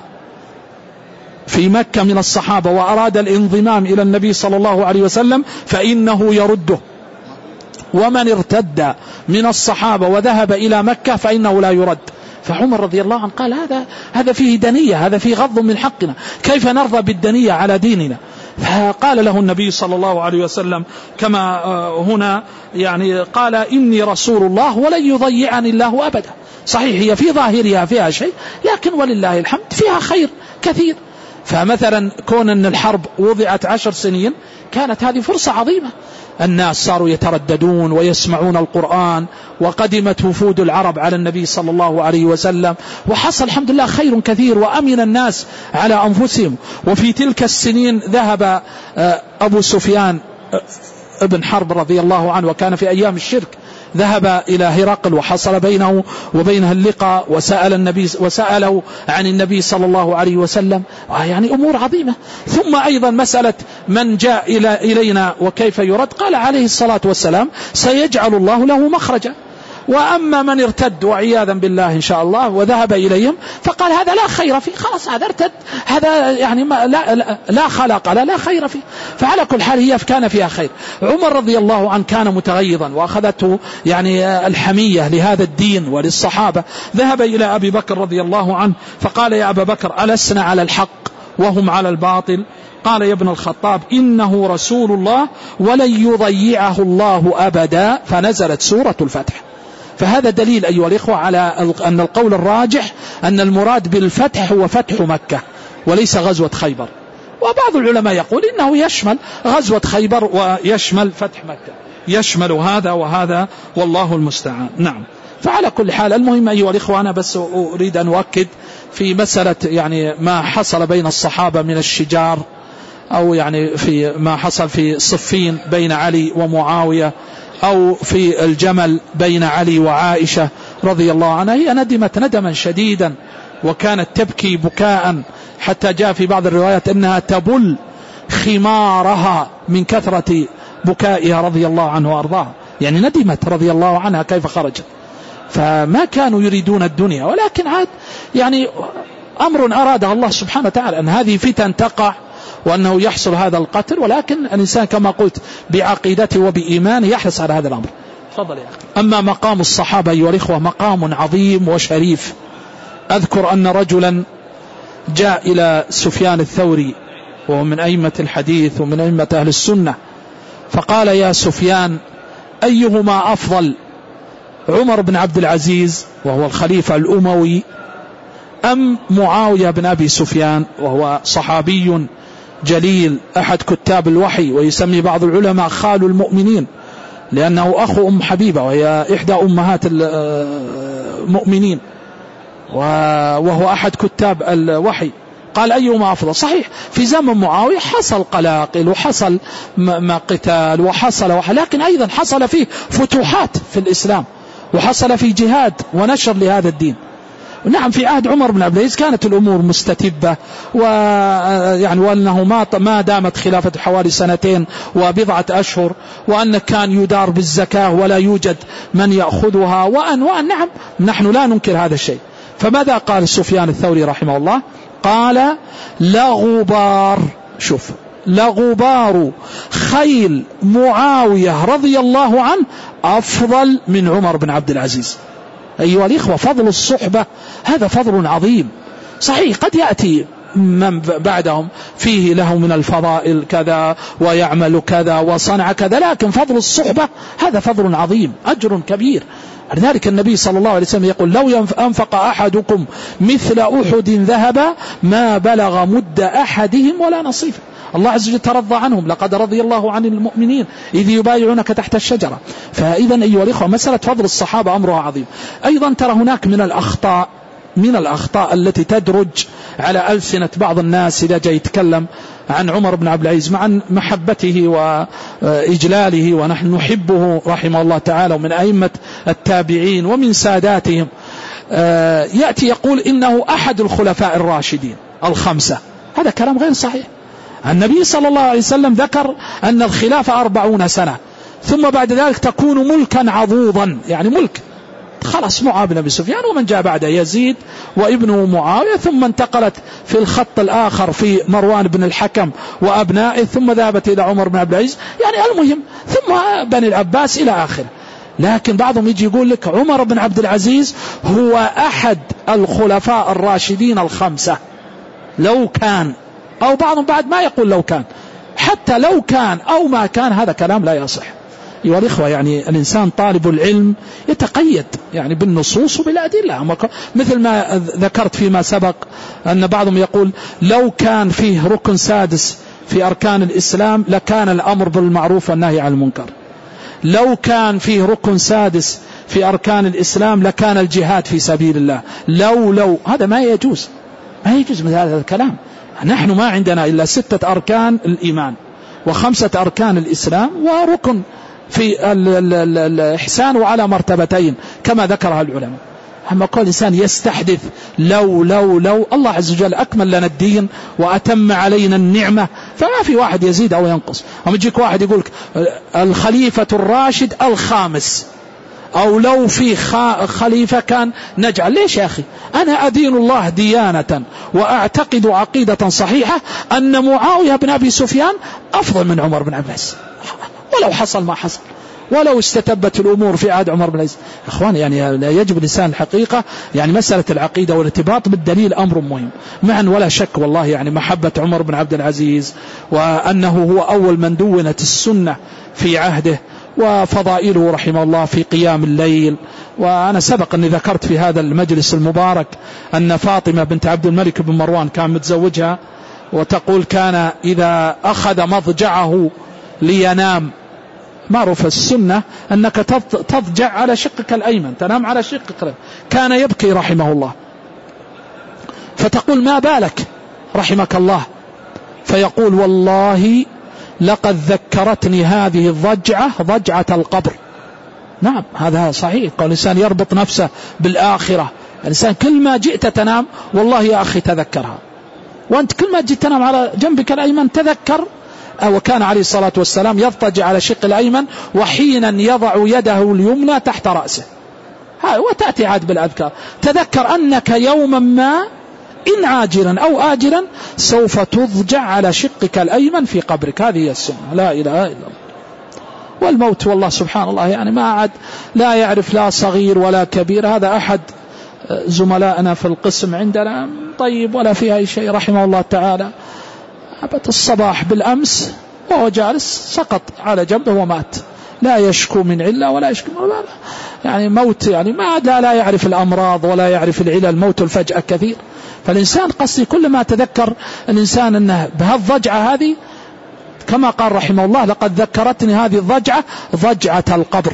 في مكة من الصحابة وأراد الانضمام إلى النبي صلى الله عليه وسلم فإنه يرده، ومن ارتد من الصحابة وذهب إلى مكة فإنه لا يرد. فعمر رضي الله عنه قال: هذا فيه دنية، هذا فيه غض من حقنا، كيف نرضى بالدنية على ديننا؟ فقال له النبي صلى الله عليه وسلم كما هنا يعني قال: إني رسول الله ولن يضيعني الله أبدا. صحيح هي في ظاهرها فيها شيء، لكن ولله الحمد فيها خير كثير. فمثلا كون أن الحرب وضعت 10 سنين كانت هذه فرصة عظيمة، الناس صاروا يترددون ويسمعون القرآن، وقدمت وفود العرب على النبي صلى الله عليه وسلم، وحصل الحمد لله خير كثير، وأمن الناس على أنفسهم. وفي تلك السنين ذهب أبو سفيان ابن حرب رضي الله عنه، وكان في أيام الشرك، ذهب إلى هرقل وحصل بينه وبينها اللقاء، وسأله عن النبي صلى الله عليه وسلم، يعني أمور عظيمة. ثم أيضا مسألة من جاء إلينا وكيف يرد، قال عليه الصلاة والسلام: سيجعل الله له مخرجا. وأما من ارتد وعياذا بالله إن شاء الله وذهب إليهم فقال: هذا لا خير فيه، خلاص هذا ارتد، هذا يعني لا خلق لا خير فيه. فعلى كل حال هي كان فيها خير. عمر رضي الله عنه كان متغيظا، وأخذته يعني الحمية لهذا الدين وللصحابة، ذهب إلى أبي بكر رضي الله عنه فقال: يا أبا بكر، ألسنا على الحق وهم على الباطل؟ قال: يا ابن الخطاب، إنه رسول الله ولن يضيعه الله أبدا. فنزلت سورة الفتح. فهذا دليل أيها الإخوة على أن القول الراجح أن المراد بالفتح هو فتح مكة وليس غزوة خيبر. وبعض العلماء يقول إنه يشمل غزوة خيبر ويشمل فتح مكة، يشمل هذا وهذا، والله المستعان. نعم. فعلى كل حال المهم أيها الإخوة، أنا بس أريد أن أؤكد في مسألة يعني ما حصل بين الصحابة من الشجار، أو يعني في ما حصل في صفين بين علي ومعاوية، أو في الجمل بين علي وعائشة رضي الله عنها. هي ندمت ندما شديدا، وكانت تبكي بكاء، حتى جاء في بعض الروايات أنها تبل خمارها من كثرة بكائها رضي الله عنه وأرضاها. يعني ندمت رضي الله عنها كيف خرجت. فما كانوا يريدون الدنيا، ولكن عاد يعني أمر أراده الله سبحانه وتعالى أن هذه فتن تقع، وأنه يحصل هذا القتل، ولكن الإنسان كما قلت بعقيدته وبإيمانه يحرص على هذا الأمر. تفضل يا أخي. أما مقام الصحابة أيها الإخوة مقام عظيم وشريف. أذكر أن رجلا جاء إلى سفيان الثوري، وهو من أئمة الحديث ومن أئمة أهل السنة، فقال: يا سفيان، أيهما أفضل، عمر بن عبد العزيز وهو الخليفة الأموي أم معاوية بن أبي سفيان وهو صحابي جليل أحد كتاب الوحي، ويسمي بعض العلماء خال المؤمنين لأنه أخو أم حبيبة وهي إحدى أمهات المؤمنين، وهو أحد كتاب الوحي. قال أيهما أفضل؟ صحيح في زمن معاوية حصل قلاقل وحصل قتال وحصل لكن أيضا حصل فيه فتوحات في الإسلام وحصل فيه جهاد ونشر لهذا الدين. نعم في عهد عمر بن عبد العزيز كانت الأمور مستتبة، وأنه ما دامت خلافة حوالي 2 وبضعة أشهر، وأن كان يدار بالزكاة ولا يوجد من يأخذها، وأن نعم نحن لا ننكر هذا الشيء. فماذا قال سفيان الثوري رحمه الله؟ قال لغبار خيل معاوية رضي الله عنه أفضل من عمر بن عبد العزيز. أيها الإخوة، فضل الصحبة هذا فضل عظيم. صحيح قد يأتي من بعدهم فيه له من الفضائل كذا ويعمل كذا وصنع كذا، لكن فضل الصحبة هذا فضل عظيم، أجر كبير. لذلك النبي صلى الله عليه وسلم يقول لو أنفق أحدكم مثل أحد ذهبا ما بلغ مد أحدهم ولا نصيفه. الله عز وجل ترضى عنهم، لقد رضي الله عن المؤمنين إذ يبايعونك تحت الشجرة. فإذا أيها الإخوة مسألة فضل الصحابة أمرها عظيم. أيضا ترى هناك من الأخطاء التي تدرج على ألسنة بعض الناس إذا جاء يتكلم عن عمر بن عبد العزيز مع محبته وإجلاله، ونحن نحبه رحمه الله تعالى ومن أئمة التابعين ومن ساداتهم، يأتي يقول إنه أحد الخلفاء الراشدين 5. هذا كلام غير صحيح. النبي صلى الله عليه وسلم ذكر أن الخلافة 40 سنة ثم بعد ذلك تكون ملكا عضوضا، يعني ملك خلاص معاوية بن أبي سفيان ومن جاء بعده يزيد وابنه معاوية، ثم انتقلت في الخط الآخر في مروان بن الحكم وأبنائه، ثم ذهبت إلى عمر بن عبد العزيز، يعني المهم ثم بني العباس إلى آخره. لكن بعضهم يجي يقول لك عمر بن عبد العزيز هو أحد الخلفاء الراشدين 5 لو كان، أو بعضهم بعد ما يقول لو كان، حتى لو كان أو ما كان هذا كلام لا يصح. أيها الإخوة، يعني الإنسان طالب العلم يتقيد يعني بالنصوص وبالأدلة، مثل ما ذكرت فيما سبق أن بعضهم يقول لو كان فيه ركن 6 في أركان الإسلام لكان الأمر بالمعروف والنهي عن المنكر. لو كان فيه ركن 6 في أركان الإسلام لكان الجهاد في سبيل الله. لو هذا ما يجوز مثل هذا الكلام. نحن ما عندنا إلا 6 أركان الإيمان و5 أركان الإسلام وركن في الإحسان وعلى مرتبتين كما ذكرها العلماء. أما كل إنسان يستحدث لو الله عز وجل أكمل لنا الدين وأتم علينا النعمة، فما في واحد يزيد أو ينقص. أما يجيك واحد يقولك الخليفة الراشد 5 أو لو في خليفة كان نجعل. ليش يا أخي؟ أنا أدين الله ديانة وأعتقد عقيدة صحيحة أن معاوية بن أبي سفيان أفضل من عمر بن عبد العزيز، ولو حصل ما حصل، ولو استتبت الأمور في عهد عمر بن العزيز. أخواني، يعني يجب الإنسان الحقيقة يعني مسألة العقيدة والارتباط بالدليل أمر مهم معا، ولا شك والله يعني محبة عمر بن عبد العزيز وأنه هو أول من دونت السنة في عهده، وفضائله رحمه الله في قيام الليل. وأنا سبق أني ذكرت في هذا المجلس المبارك أن فاطمة بنت عبد الملك بن مروان كان متزوجها، وتقول كان إذا أخذ مضجعه لينام، معروف السنة أنك تضجع على شقك الأيمن، تنام على شقك الأيمن، كان يبكي رحمه الله، فتقول ما بالك رحمك الله، فيقول والله لقد ذكرتني هذه الضجعة ضجعة القبر. نعم هذا صحيح، قال الإنسان يربط نفسه بالآخرة. الإنسان كل ما جئت تنام والله يا أخي تذكرها، وأنت كل ما جئت تنام على جنبك الأيمن تذكر. وكان عليه الصلاة والسلام يضطجع على شق الأيمن وحينا يضع يده اليمنى تحت رأسه، وتأتي عاد بالأذكار. تذكر أنك يوما ما إن عاجلا أو آجلا سوف تضجع على شقك الأيمن في قبرك. هذه هي السنة، لا إله إلا الله. والموت والله سبحان الله يعني ما عاد لا يعرف لا صغير ولا كبير. هذا أحد زملائنا في القسم عندنا طيب ولا فيها أي شيء رحمه الله تعالى، أبت الصباح بالأمس وهو جالس سقط على جنبه ومات. لا يشكو من علة ولا يشكو من يعني موت، يعني ما لا يعرف الأمراض ولا يعرف العلل، موت الفجأة كثير. فالإنسان قصدي كل ما تذكر الإنسان أنه بهالضجعة هذه، كما قال رحمه الله: لقد ذكرتني هذه الضجعة ضجعة القبر.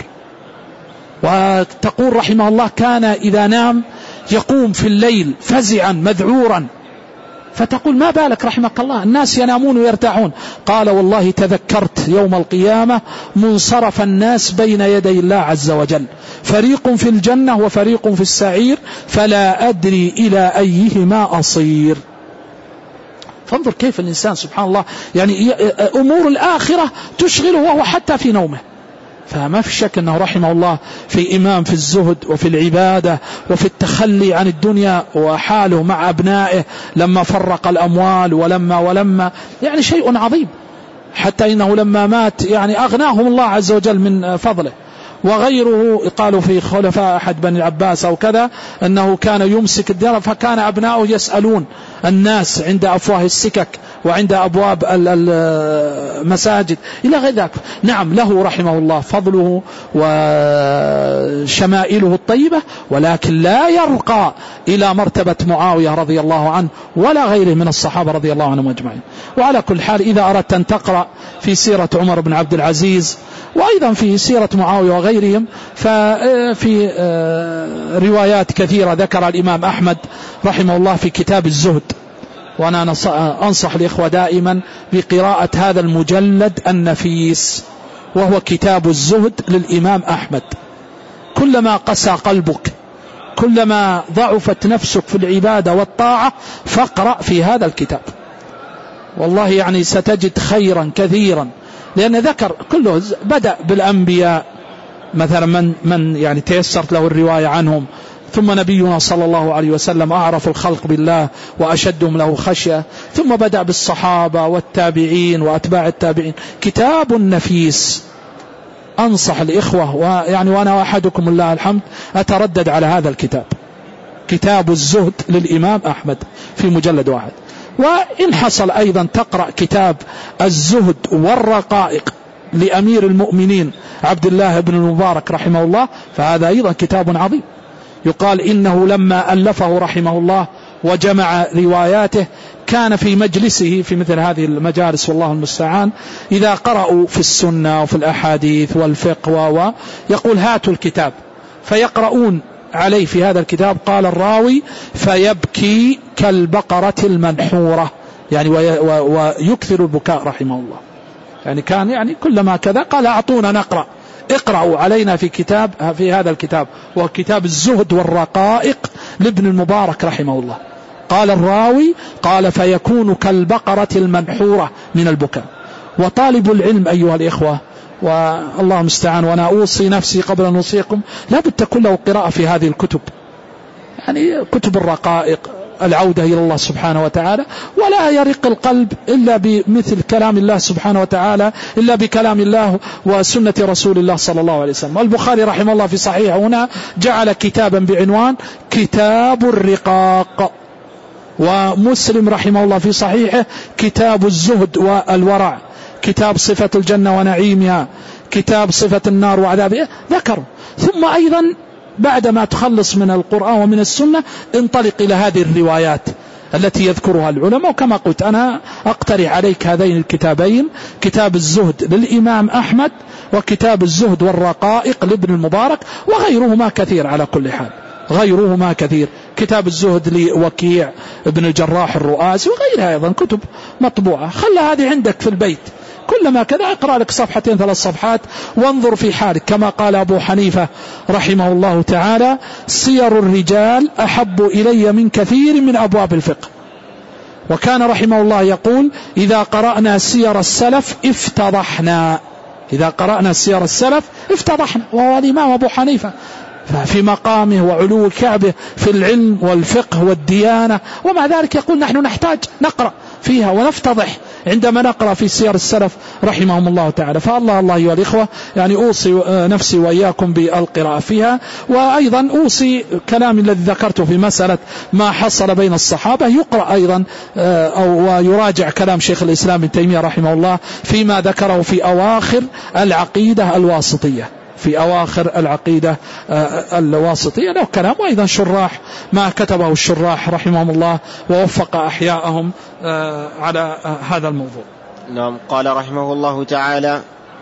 وتقول رحمه الله: كان إذا نام يقوم في الليل فزعا مذعورا، فتقول: ما بالك رحمك الله، الناس ينامون ويرتاحون. قال: والله تذكرت يوم القيامة منصرف الناس بين يدي الله عز وجل، فريق في الجنة وفريق في السعير، فلا أدري إلى أيهما أصير. فانظر كيف الإنسان سبحان الله يعني أمور الآخرة تشغله وهو حتى في نومه. فما في شك أنه رحمه الله في إمام في الزهد وفي العبادة وفي التخلي عن الدنيا، وحاله مع أبنائه لما فرق الأموال ولما يعني شيء عظيم، حتى إنه لما مات يعني أغناهم الله عز وجل من فضله. وغيره قالوا في خلفاء أحد بني العباس أو كذا أنه كان يمسك الدار، فكان أبناؤه يسألون الناس عند أفواه السكك وعند أبواب المساجد إلى غير ذلك. نعم، له رحمه الله فضله وشمائله الطيبة، ولكن لا يرقى إلى مرتبة معاوية رضي الله عنه ولا غيره من الصحابة رضي الله عنهم أجمعين. وعلى كل حال، إذا أردت أن تقرأ في سيرة عمر بن عبد العزيز وأيضا في سيرة معاوية وغيرهم، ففي روايات كثيرة ذكر الإمام أحمد رحمه الله في كتاب الزهد. وأنا أنصح الإخوة دائما بقراءة هذا المجلد النفيس، وهو كتاب الزهد للإمام أحمد. كلما قسى قلبك، كلما ضعفت نفسك في العبادة والطاعة، فاقرأ في هذا الكتاب، والله يعني ستجد خيرا كثيرا. لأن ذكر كله بدأ بالأنبياء مثلا من يعني تيسرت له الرواية عنهم، ثم نبينا صلى الله عليه وسلم أعرف الخلق بالله وأشدهم له خشية، ثم بدأ بالصحابة والتابعين وأتباع التابعين. كتاب نفيس، أنصح الإخوة ويعني وأنا أحدكم الله الحمد أتردد على هذا الكتاب، كتاب الزهد للإمام أحمد في مجلد واحد. وإن حصل أيضا تقرأ كتاب الزهد والرقائق لأمير المؤمنين عبد الله بن المبارك رحمه الله، فهذا أيضا كتاب عظيم. يقال إنه لما ألفه رحمه الله وجمع رواياته، كان في مجلسه في مثل هذه المجالس والله المستعان إذا قرأوا في السنة وفي الأحاديث والفقه يقول: هاتوا الكتاب، فيقرؤون عليه في هذا الكتاب. قال الراوي: فيبكي كالبقرة المنحورة، يعني ويكثر البكاء رحمه الله. يعني كان يعني كلما كذا قال: أعطونا نقرأ، اقرأوا علينا في هذا الكتاب، وهو كتاب الزهد والرقائق لابن المبارك رحمه الله. قال الراوي: قال فيكون كالبقرة المنحورة من البكاء. وطالب العلم أيها الإخوة والله المستعان، وأنا أوصي نفسي قبل أن أوصيكم، لا بد تكون له قراءة في هذه الكتب، يعني كتب الرقائق، العودة إلى الله سبحانه وتعالى. ولا يرق القلب إلا بمثل كلام الله سبحانه وتعالى، إلا بكلام الله وسنة رسول الله صلى الله عليه وسلم. والبخاري رحمه الله في صحيح هنا جعل كتابا بعنوان كتاب الرقاق، ومسلم رحمه الله في صحيحه كتاب الزهد والورع، كتاب صفة الجنة ونعيمها، كتاب صفة النار وعذابها، ذكر. ثم أيضا بعدما تخلص من القرآن ومن السنة انطلق إلى هذه الروايات التي يذكرها العلماء. وكما قلت أنا أقترح عليك هذين الكتابين، كتاب الزهد للإمام أحمد وكتاب الزهد والرقائق لابن المبارك، وغيرهما كثير على كل حال، غيرهما كثير. كتاب الزهد لوكيع ابن الجراح الرؤاسي وغيرها أيضا كتب مطبوعة. خلى هذه عندك في البيت، كلما كذا اقرأ لك صفحتين 3 صفحات وانظر في حالك. كما قال أبو حنيفة رحمه الله تعالى: سير الرجال أحب إلي من كثير من أبواب الفقه. وكان رحمه الله يقول: إذا قرأنا سير السلف افتضحنا، إذا قرأنا سير السلف افتضحنا. وهو الإمام أبو حنيفة في مقامه وعلو كعبه في العلم والفقه والديانة، ومع ذلك يقول: نحن نحتاج نقرأ فيها ونفتضح عندما نقرأ في سير السلف رحمهم الله تعالى. فالله أيها الإخوة يعني أوصي نفسي وإياكم بالقراءة فيها. وأيضا أوصي كلامي الذي ذكرته في مسألة ما حصل بين الصحابة يقرأ أيضا أو يراجع كلام شيخ الإسلام ابن تيمية رحمه الله فيما ذكره في أواخر العقيدة الواسطية، في أواخر العقيدة الواسطية له كلام. وأيضا شراح ما كتبه الشراح رحمهم الله ووفق أحياءهم على هذا الموضوع. نعم. قال رحمه الله تعالى: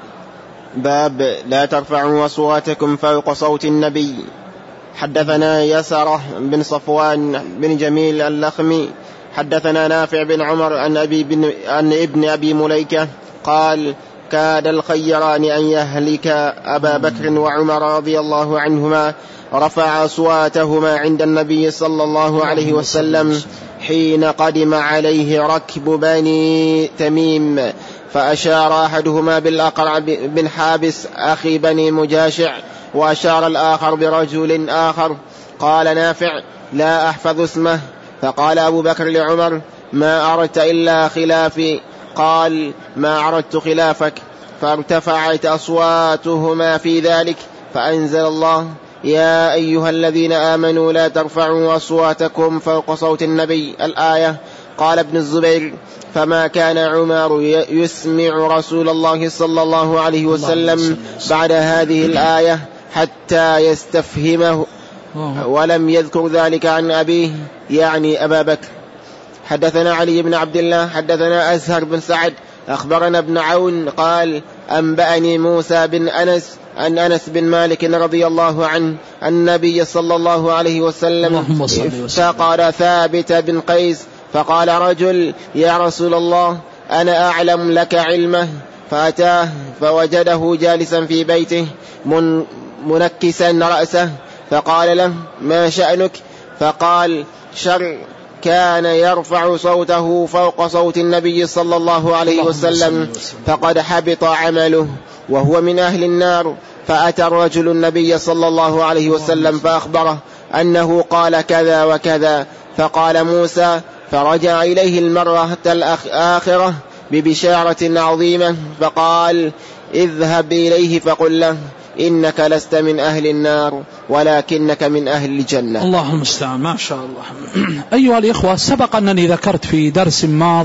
باب لا ترفعوا أصواتكم فوق صوت النبي. حدثنا يسرة بن صفوان بن جميل اللخمي حدثنا نافع بن عمر عن ابن أبي مليكة قال: كاد الخيران أن يهلك أبا بكر وعمر رضي الله عنهما، رفع أصواتهما عند النبي صلى الله عليه وسلم حين قدم عليه ركب بني تميم، فأشار أحدهما بالأقرع بن حابس أخي بني مجاشع، وأشار الآخر برجل آخر. قال نافع: لا أحفظ اسمه. فقال أبو بكر لعمر: ما أردت إلا خلافي؟ قال: ما أردت خلافك. فارتفعت أصواتهما في ذلك، فأنزل الله: يا أيها الذين آمنوا لا ترفعوا أصواتكم فوق صوت النبي، الآية. قال ابن الزبير: فما كان عمر يسمع رسول الله صلى الله عليه وسلم بعد هذه الآية حتى يستفهمه، ولم يذكر ذلك عن أبيه يعني أبا بكر. حدثنا علي بن عبد الله حدثنا أزهر بن سعد أخبرنا ابن عون قال: أنبأني موسى بن أنس أن أنس بن مالك رضي الله عنه النبي صلى الله عليه وسلم افتقر ثابت بن قيس، فقال رجل: يا رسول الله أنا أعلم لك علمه. فأتاه فوجده جالسا في بيته منكسا رأسه، فقال له: ما شأنك؟ فقال: شر، كان يرفع صوته فوق صوت النبي صلى الله عليه وسلم فقد حبط عمله وهو من أهل النار. فأتى الرجل النبي صلى الله عليه وسلم فأخبره أنه قال كذا وكذا. فقال موسى: فرجع إليه المرة الآخرة ببشارة عظيمة، فقال: اذهب إليه فقل له إنك لست من أهل النار ولكنك من أهل الجنة. الله المستعان. ما شاء الله. أيها الإخوة، سبق أنني ذكرت في درس ماض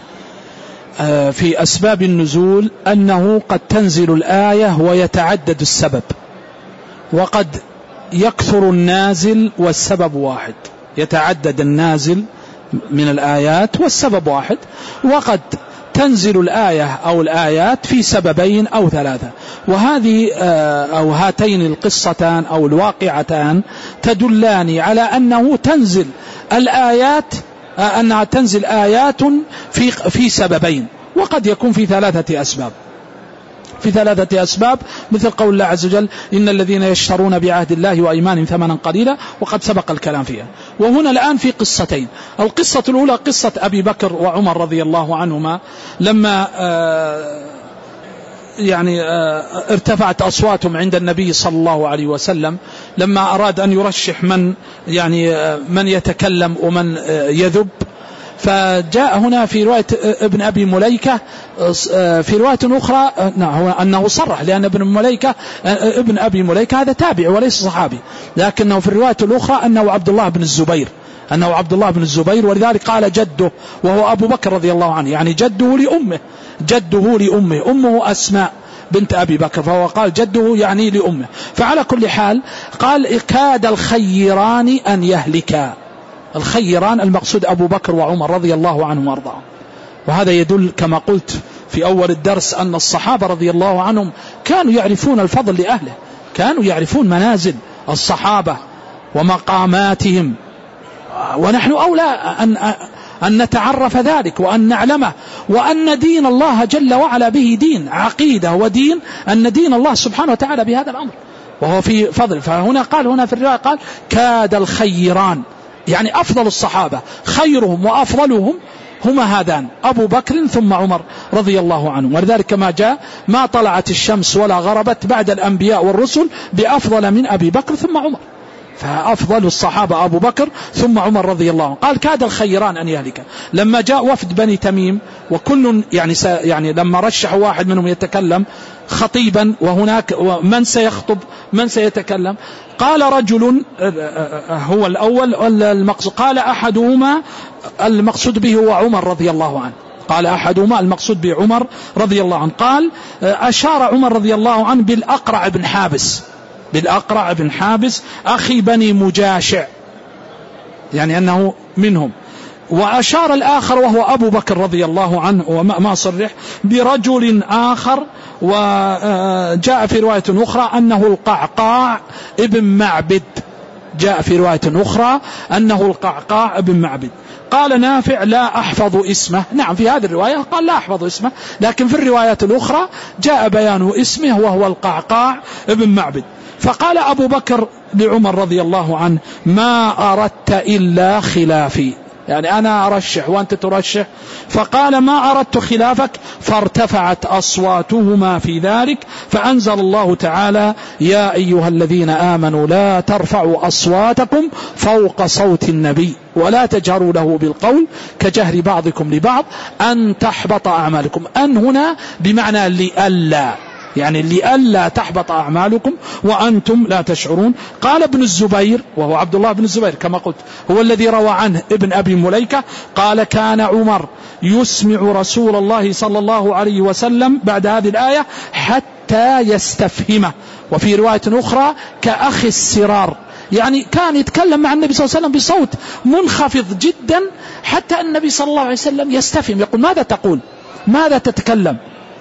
في أسباب النزول أنه قد تنزل الآية ويتعدد السبب، وقد يكثر النازل والسبب واحد، يتعدد النازل من الآيات والسبب واحد، وقد تنزل الآية أو الآيات في سببين أو ثلاثة. وهذه أو هاتين القصتان أو الواقعتان تدلان على أنه تنزل الآيات، أنها تنزل آيات في سببين، وقد يكون في ثلاثة أسباب، في ثلاثة أسباب، مثل قول الله عز وجل: إن الذين يشترون بعهد الله وأيمانهم ثمنا قليلا، وقد سبق الكلام فيها. وهنا الآن في قصتين. القصة الأولى قصة أبي بكر وعمر رضي الله عنهما لما ارتفعت أصواتهم عند النبي صلى الله عليه وسلم لما أراد أن يرشح من يتكلم ومن يذب. فجاء هنا في رواية ابن أبي مليكة، في رواية أخرى أنه صرح، لأن ابن أبي مليكة هذا تابع وليس صحابي، لكنه في الرواية الأخرى أنه عبد الله بن الزبير، ولذلك قال جده وهو أبو بكر رضي الله عنه، يعني جده لأمه، أمه أسماء بنت أبي بكر، فهو قال جده يعني لأمه. فعلى كل حال قال: كاد الخيران أن يهلكا. الخيران المقصود أبو بكر وعمر رضي الله عنهم وارضاهم. وهذا يدل كما قلت في أول الدرس أن الصحابة رضي الله عنهم كانوا يعرفون الفضل لأهله، كانوا يعرفون منازل الصحابة ومقاماتهم، ونحن أولى أن نتعرف ذلك وأن نعلمه، وأن دين الله جل وعلا به دين عقيدة ودين، أن دين الله سبحانه وتعالى بهذا الأمر وهو في فضل. فهنا قال هنا في الرواية قال: كاد الخيران، يعني أفضل الصحابة، خيرهم وأفضلهم هما هذان، أبو بكر ثم عمر رضي الله عنهم. ولذلك كما جاء: ما طلعت الشمس ولا غربت بعد الأنبياء والرسل بأفضل من أبي بكر ثم عمر. فأفضل الصحابة أبو بكر ثم عمر رضي الله عنه. قال كاد الخيران أن يهلك. لما جاء وفد بني تميم وكل يعني لما رشح واحد منهم يتكلم خطيبا وهناك من سيخطب من سيتكلم، قال رجل هو الأول المقصود، قال أحدهما المقصود به هو عمر رضي الله عنه، قال أحدهما المقصود به عمر رضي الله عنه. قال أشار عمر رضي الله عنه بالأقرع بن حابس، بالأقرع بن حابس أخي بني مجاشع، يعني أنه منهم. وأشار الآخر وهو أبو بكر رضي الله عنه وما صرح برجل آخر، وجاء في رواية أخرى أنه القعقاع ابن معبد، جاء في رواية أخرى أنه القعقاع ابن معبد. قال نافع لا أحفظ اسمه. نعم في هذه الرواية قال لا أحفظ اسمه، لكن في الروايات الأخرى جاء بيان اسمه وهو القعقاع ابن معبد. فقال أبو بكر لعمر رضي الله عنه ما أردت إلا خلافي، يعني أنا أرشح وأنت ترشح. فقال ما أردت خلافك، فارتفعت أصواتهما في ذلك، فأنزل الله تعالى يا أيها الذين آمنوا لا ترفعوا أصواتكم فوق صوت النبي ولا تجهروا له بالقول كجهر بعضكم لبعض أن تحبط أعمالكم. أن هنا بمعنى لألا، يعني لألا تحبط أعمالكم وأنتم لا تشعرون. قال ابن الزبير وهو عبد الله بن الزبير كما قلت هو الذي روى عنه ابن أبي مليكة، قال كان عمر يسمع رسول الله صلى الله عليه وسلم بعد هذه الآية حتى يستفهمه. وفي رواية أخرى كأخي السرار، يعني كان يتكلم مع النبي صلى الله عليه وسلم بصوت منخفض جدا حتى النبي صلى الله عليه وسلم يستفهم، يقول ماذا تقول ماذا تتكلم.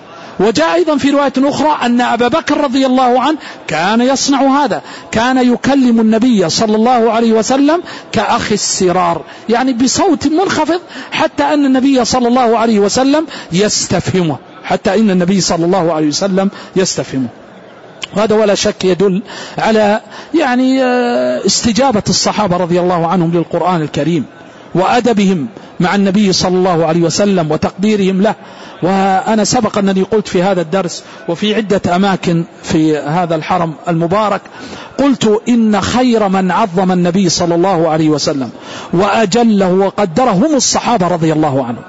وجاء أيضا في رواية أخرى أن أبا بكر رضي الله عنه كان يصنع هذا، كان يكلم النبي صلى الله عليه وسلم كأخي السرار، يعني بصوت منخفض حتى أن النبي صلى الله عليه وسلم يستفهمه، حتى إن النبي صلى الله عليه وسلم يستفهمه. وهذا ولا شك يدل على يعني استجابة الصحابة رضي الله عنهم للقرآن الكريم وأدبهم مع النبي صلى الله عليه وسلم وتقديرهم له. وأنا سبق أنني قلت في هذا الدرس وفي عدة أماكن في هذا الحرم المبارك، قلت إن خير من عظم النبي صلى الله عليه وسلم وأجله وقدره هم الصحابة رضي الله عنهم،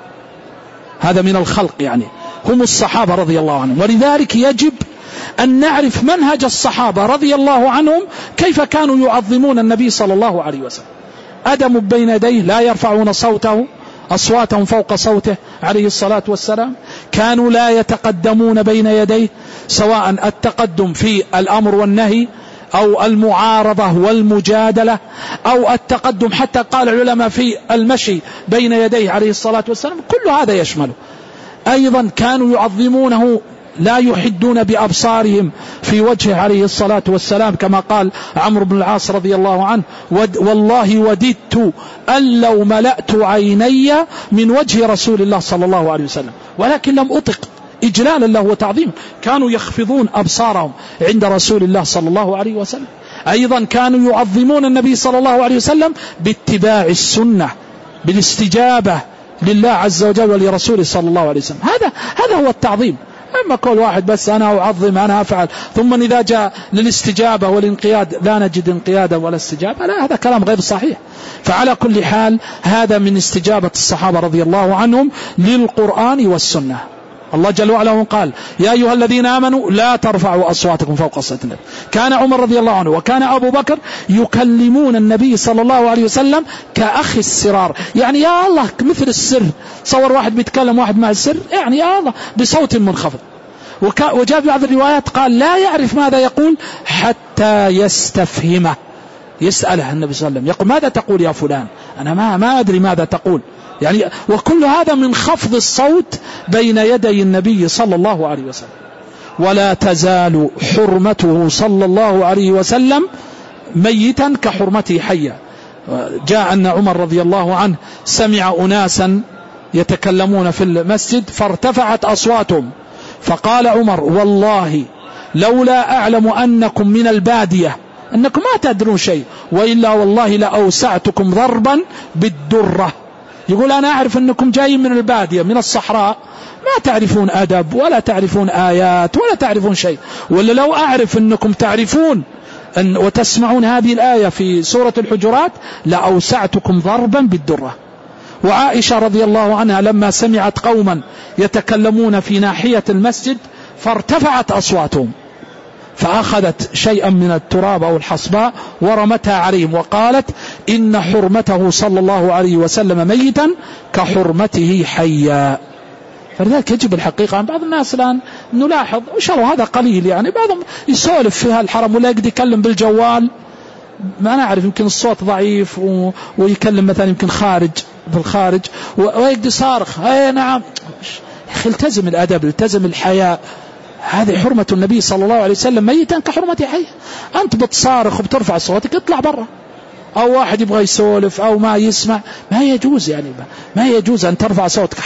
هذا من الخلق يعني هم الصحابة رضي الله عنهم. ولذلك يجب أن نعرف منهج الصحابة رضي الله عنهم كيف كانوا يعظمون النبي صلى الله عليه وسلم. أدم بين يديه لا يرفعون أصواتهم فوق صوته عليه الصلاة والسلام، كانوا لا يتقدمون بين يديه سواء التقدم في الأمر والنهي أو المعارضة والمجادلة أو التقدم حتى قال العلماء في المشي بين يديه عليه الصلاة والسلام، كل هذا يشمله. أيضا كانوا يعظمونه لا يحدون بأبصارهم في وجهه عليه الصلاة والسلام، كما قال عمرو بن العاص رضي الله عنه والله وددت أن لو ملأت عيني من وجه رسول الله صلى الله عليه وسلم ولكن لم أطق إجلالا له وتعظيما. كانوا يخفضون أبصارهم عند رسول الله صلى الله عليه وسلم. أيضا كانوا يعظمون النبي صلى الله عليه وسلم باتباع السنة، بالاستجابة لله عز وجل ولرسوله صلى الله عليه وسلم. هذا هو التعظيم. أما كل واحد بس أنا أعظم أنا أفعل ثم إذا جاء للاستجابة والانقياد لا نجد انقيادا ولا استجابة، لا، هذا كلام غير صحيح. فعلى كل حال هذا من استجابة الصحابة رضي الله عنهم للقرآن والسنة. الله جل وعلا قال يا أيها الذين آمنوا لا ترفعوا أصواتكم فوق صوت النبي. كان عمر رضي الله عنه وكان أبو بكر يكلمون النبي صلى الله عليه وسلم كأخي السرار، يعني يا الله مثل السر، صور واحد بيتكلم واحد مع السر، يعني يا الله بصوت منخفض. وجاء في بعض الروايات قال لا يعرف ماذا يقول حتى يستفهمه، يسأله النبي صلى الله عليه وسلم يقول ماذا تقول يا فلان، أنا ما أدري ماذا تقول، يعني وكل هذا من خفض الصوت بين يدي النبي صلى الله عليه وسلم. ولا تزال حرمته صلى الله عليه وسلم ميتا كحرمته حيا. جاء أن عمر رضي الله عنه سمع أناسا يتكلمون في المسجد فارتفعت أصواتهم، فقال عمر والله لولا أعلم أنكم من البادية أنكم ما تدرون شيء وإلا والله لأوسعتكم ضربا بالدرة. يقول أنا أعرف أنكم جايين من البادية من الصحراء ما تعرفون أدب ولا تعرفون آيات ولا تعرفون شيء، ولا لو أعرف أنكم تعرفون وتسمعون هذه الآية في سورة الحجرات لأوسعتكم ضربا بالدرة. وعائشة رضي الله عنها لما سمعت قوما يتكلمون في ناحية المسجد فارتفعت أصواتهم، فأخذت شيئا من التراب أو الحصباء ورمتها عليهم وقالت إن حرمته صلى الله عليه وسلم ميتا كحرمته حيا. فلذلك يجب الحقيقة عن بعض الناس الآن نلاحظ إن شاء الله هذا قليل، يعني بعضهم يسولف في هالحرم ولا يقدر يكلم بالجوال، ما نعرف يمكن الصوت ضعيف ويكلم مثلا يمكن في الخارج ويقدر صارخ نعم. أخي التزم الأدب، التزم الحياء، هذه حرمة النبي صلى الله عليه وسلم ميتا كحرمته حيا. أنت بتصارخ وبترفع صوتك اطلع برا، أو واحد يبغى يسولف أو ما يسمع ما يجوز، يعني ما يجوز أن ترفع صوتك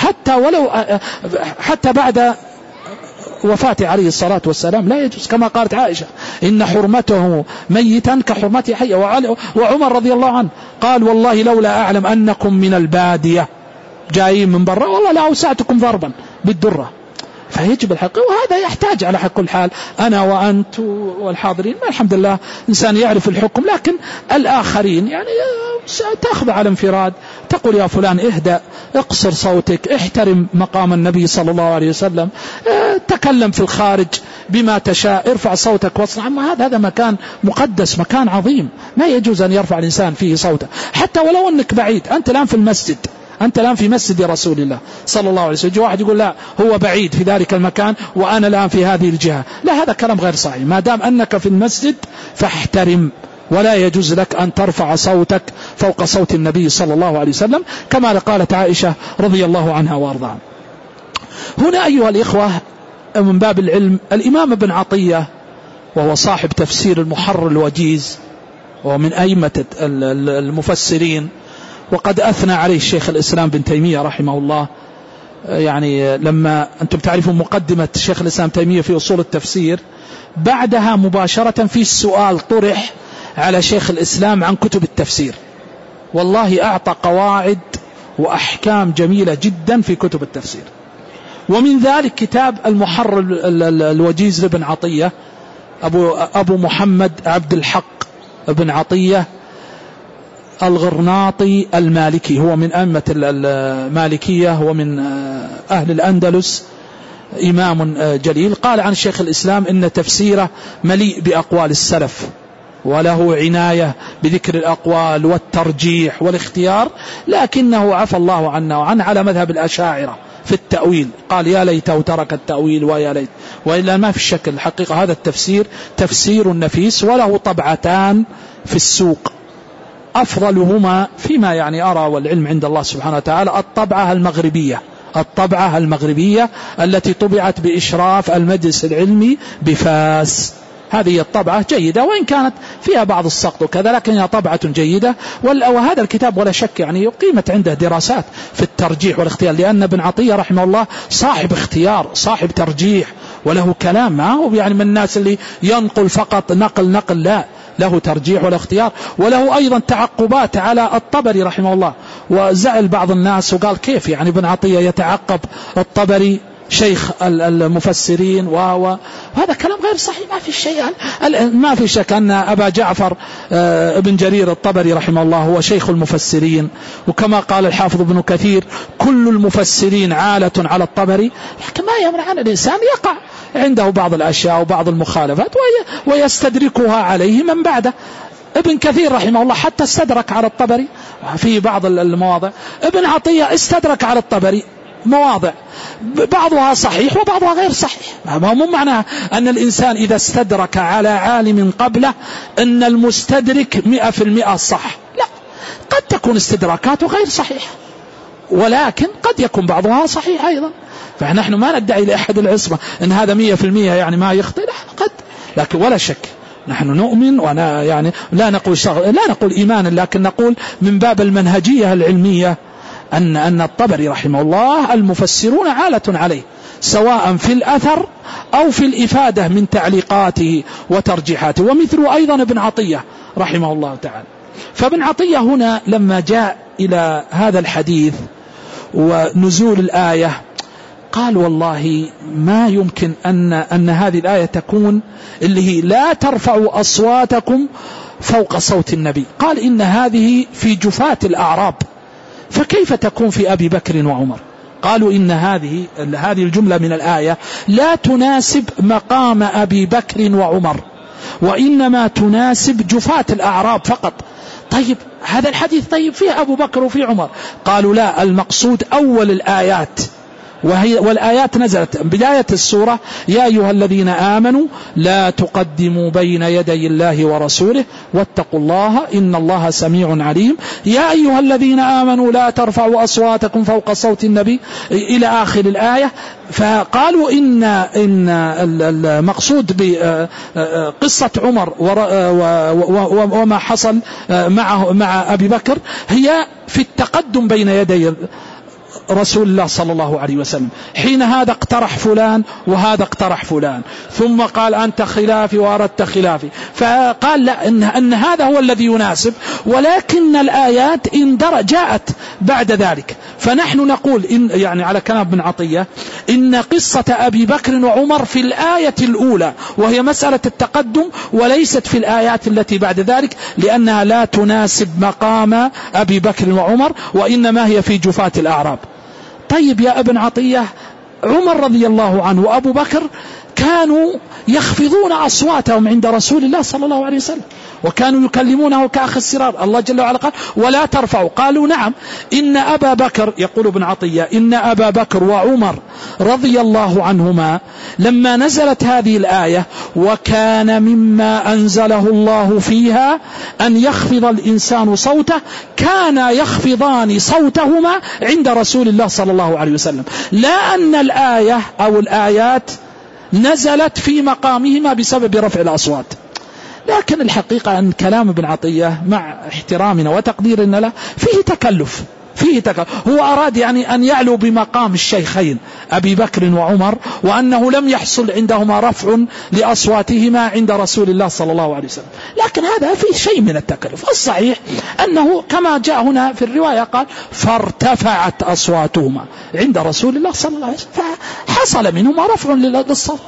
حتى بعد وفاته عليه الصلاة والسلام لا يجوز، كما قالت عائشة إن حرمته ميتا كحرمته حيا. وعمر رضي الله عنه قال والله لولا أعلم أنكم من البادية جايين من برا والله لا أوسعتكم ضربا بالدرة. فيجب الحق، وهذا يحتاج على حق الحال أنا وأنت والحاضرين الحمد لله إنسان يعرف الحكم، لكن الآخرين يعني تأخذ على انفراد، تقول يا فلان اهدأ، اقصر صوتك، احترم مقام النبي صلى الله عليه وسلم، تكلم في الخارج بما تشاء، ارفع صوتك واصنع. أما هذا مكان مقدس، مكان عظيم، ما يجوز أن يرفع الإنسان فيه صوته حتى ولو أنك بعيد. أنت الآن في المسجد، أنت الآن في مسجد رسول الله صلى الله عليه وسلم، واحد يقول لا هو بعيد في ذلك المكان وأنا الآن في هذه الجهة، لا هذا كلام غير صحيح. ما دام أنك في المسجد فاحترم، ولا يجوز لك أن ترفع صوتك فوق صوت النبي صلى الله عليه وسلم كما قالت عائشة رضي الله عنها وارضاها. هنا أيها الإخوة من باب العلم، الإمام ابن عطية وهو صاحب تفسير المحرر الوجيز ومن أئمة المفسرين، وقد أثنى عليه الشيخ الإسلام بن تيمية رحمه الله. يعني لما أنتم تعرفون مقدمة الشيخ الإسلام تيمية في أصول التفسير، بعدها مباشرة في السؤال طرح على شيخ الإسلام عن كتب التفسير، والله أعطى قواعد وأحكام جميلة جدا في كتب التفسير. ومن ذلك كتاب المحرر الوجيز لابن عطية، أبو محمد عبد الحق ابن عطية الغرناطي المالكي، هو من أئمة المالكية، هو من أهل الأندلس، إمام جليل. قال عن شيخ الإسلام إن تفسيره مليء بأقوال السلف، وله عناية بذكر الأقوال والترجيح والاختيار، لكنه عفى الله عنا وعنه على مذهب الأشاعرة في التأويل. قال يا ليته ترك التأويل ويا ليت، وإلا ما في الشك الحقيقة هذا التفسير تفسير نفيس، وله طبعتان في السوق، أفضلهما فيما يعني أرى والعلم عند الله سبحانه وتعالى الطبعة المغربية التي طبعت بإشراف المجلس العلمي بفاس. هذه الطبعة جيدة وإن كانت فيها بعض السقط وكذا، لكنها طبعة جيدة. وهذا الكتاب ولا شك يعني قيمت عنده دراسات في الترجيح والاختيار، لأن ابن عطية رحمه الله صاحب اختيار، صاحب ترجيح، وله كلام، ما هو يعني من الناس اللي ينقل فقط نقل، لا، له ترجيح وله اختيار، وله أيضا تعقبات على الطبري رحمه الله. وزعل بعض الناس وقال كيف يعني ابن عطية يتعقب الطبري شيخ المفسرين، وهذا كلام غير صحيح. ما في شك أن أبا جعفر ابن جرير الطبري رحمه الله هو شيخ المفسرين، وكما قال الحافظ ابن كثير كل المفسرين عالة على الطبري، لكن ما يمنع أن الإنسان يقع عنده بعض الأشياء وبعض المخالفات ويستدركها عليه من بعده. ابن كثير رحمه الله حتى استدرك على الطبري في بعض المواضع، ابن عطية استدرك على الطبري مواضع بعضها صحيح وبعضها غير صحيح. ما مو معناه أن الإنسان إذا استدرك على عالم قبله أن المستدرك 100% صح، لا، قد تكون استدراكاته غير صحيحة، ولكن قد يكون بعضها صحيح أيضا. فنحن ما ندعي لأحد العصمة أن هذا 100% يعني ما يخطئ، قد، لكن ولا شك نحن نؤمن، وأنا يعني لا نقول إيمانا، لكن نقول من باب المنهجية العلمية أن الطبري رحمه الله المفسرون عالة عليه، سواء في الأثر أو في الإفادة من تعليقاته وترجيحاته، ومثل أيضا ابن عطية رحمه الله تعالى. فابن عطية هنا لما جاء إلى هذا الحديث ونزول الآية قال والله ما يمكن أن هذه الآية تكون اللي هي لا ترفعوا أصواتكم فوق صوت النبي. قال إن هذه في جفاة الأعراب، فكيف تكون في أبي بكر وعمر؟ قالوا إن هذه الجملة من الآية لا تناسب مقام أبي بكر وعمر، وإنما تناسب جفاة الأعراب فقط. طيب هذا الحديث طيب فيه أبو بكر وفيه عمر. قالوا لا، المقصود أول الآيات، والآيات نزلت بداية السورة: يا أيها الذين آمنوا لا تقدموا بين يدي الله ورسوله واتقوا الله إن الله سميع عليم. يا أيها الذين آمنوا لا ترفعوا أصواتكم فوق صوت النبي إلى آخر الآية. فقالوا إن المقصود بقصة عمر وما حصل مع أبي بكر هي في التقدم بين يدي رسول الله صلى الله عليه وسلم، حين هذا اقترح فلان وهذا اقترح فلان، ثم قال أنت خلافي وأردت خلافي. فقال لا، إن هذا هو الذي يناسب، ولكن الآيات جاءت بعد ذلك. فنحن نقول يعني على كلام ابن عطية إن قصة أبي بكر وعمر في الآية الأولى، وهي مسألة التقدم، وليست في الآيات التي بعد ذلك، لأنها لا تناسب مقام أبي بكر وعمر، وإنما هي في جفاة الأعراب. طيب يا ابن عطية، عمر رضي الله عنه وأبو بكر كانوا يخفضون أصواتهم عند رسول الله صلى الله عليه وسلم، وكانوا يكلمونه كأخ السرار. الله جل وعلا قال ولا ترفعوا. قالوا نعم، إن أبا بكر، يقول ابن عطية، إن أبا بكر وعمر رضي الله عنهما لما نزلت هذه الآية وكان مما أنزله الله فيها أن يخفض الإنسان صوته، كانا يخفضان صوتهما عند رسول الله صلى الله عليه وسلم، لا أن الآية أو الآيات نزلت في مقامهما بسبب رفع الأصوات. لكن الحقيقة أن كلام ابن عطية مع احترامنا وتقديرنا له فيه تكلف. هو أراد يعني أن يعلو بمقام الشيخين أبي بكر وعمر، وأنه لم يحصل عندهما رفع لأصواتهما عند رسول الله صلى الله عليه وسلم، لكن هذا فيه شيء من التكلف. الصحيح أنه كما جاء هنا في الرواية قال فارتفعت أصواتهما عند رسول الله صلى الله عليه وسلم، فحصل منهما رفع للصوت.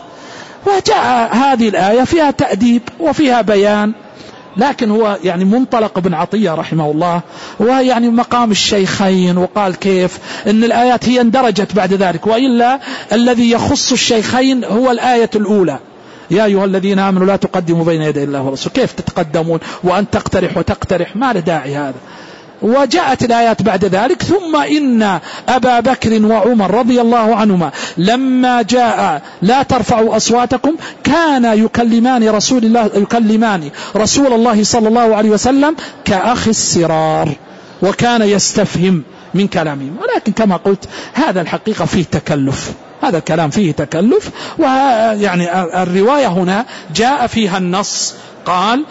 وجاء هذه الآية فيها تأديب وفيها بيان، لكن هو يعني منطلق ابن عطية رحمه الله ويعني مقام الشيخين، وقال كيف ان الآيات هي اندرجت بعد ذلك، وإلا الذي يخص الشيخين هو الآية الأولى: يا أيها الذين آمنوا لا تقدموا بين يدي الله ورسوله. كيف تتقدمون وأن تقترح وتقترح؟ ما له داعي هذا. وجاءت الآيات بعد ذلك: ثم إن أبا بكر وعمر رضي الله عنهما لما جاء لا ترفعوا أصواتكم كان يكلمان رسول الله صلى الله عليه وسلم كأخ السرار، وكان يستفهم من كلامهم. ولكن كما قلت هذا الحقيقة فيه تكلف، هذا الكلام فيه تكلف. ويعني الرواية هنا جاء فيها النص قال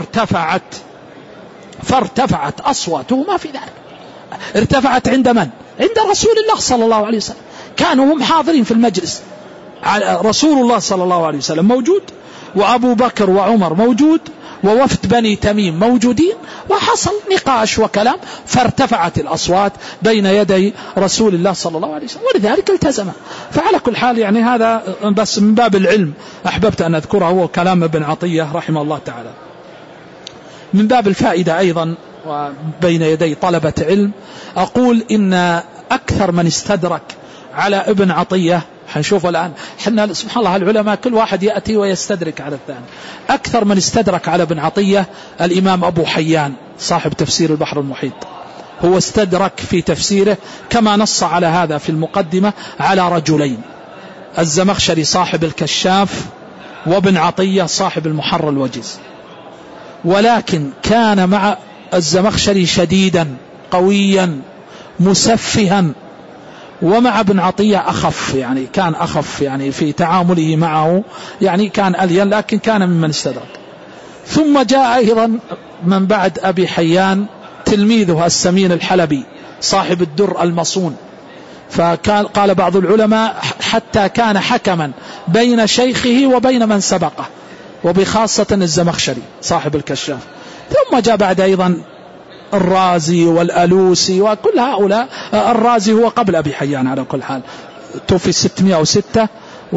فارتفعت أصواتهما في ذلك. ارتفعت عند من؟ عند رسول الله صلى الله عليه وسلم. كانوا هم حاضرين في المجلس، رسول الله صلى الله عليه وسلم موجود، وأبو بكر وعمر موجود، ووفد بني تميم موجودين، وحصل نقاش وكلام، فارتفعت الأصوات بين يدي رسول الله صلى الله عليه وسلم، ولذلك التزم. فعلى كل حال يعني هذا بس من باب العلم أحببت أن أذكره، هو كلام ابن عطية رحمه الله تعالى. من باب الفائدة أيضا وبين يدي طلبة علم، أقول إن أكثر من استدرك على ابن عطية، حنشوف الآن حنا سبحان الله العلماء كل واحد يأتي ويستدرك على الثاني. أكثر من استدرك على ابن عطية الإمام أبو حيان صاحب تفسير البحر المحيط، هو استدرك في تفسيره كما نص على هذا في المقدمة على رجلين: الزمخشري صاحب الكشاف، وابن عطية صاحب المحر الوجيز. ولكن كان مع الزمخشري شديدا قويا مسفها، ومع ابن عطية أخف، يعني كان أخف يعني في تعامله معه، يعني كان ألين، لكن كان ممن استدرك. ثم جاء أيضا من بعد أبي حيان تلميذه السمين الحلبي صاحب الدر المصون، فقال بعض العلماء حتى كان حكما بين شيخه وبين من سبقه، وبخاصة الزمخشري صاحب الكشاف. ثم جاء بعد أيضا الرازي والألوسي وكل هؤلاء. الرازي هو قبل أبي حيان على كل حال، توفي 606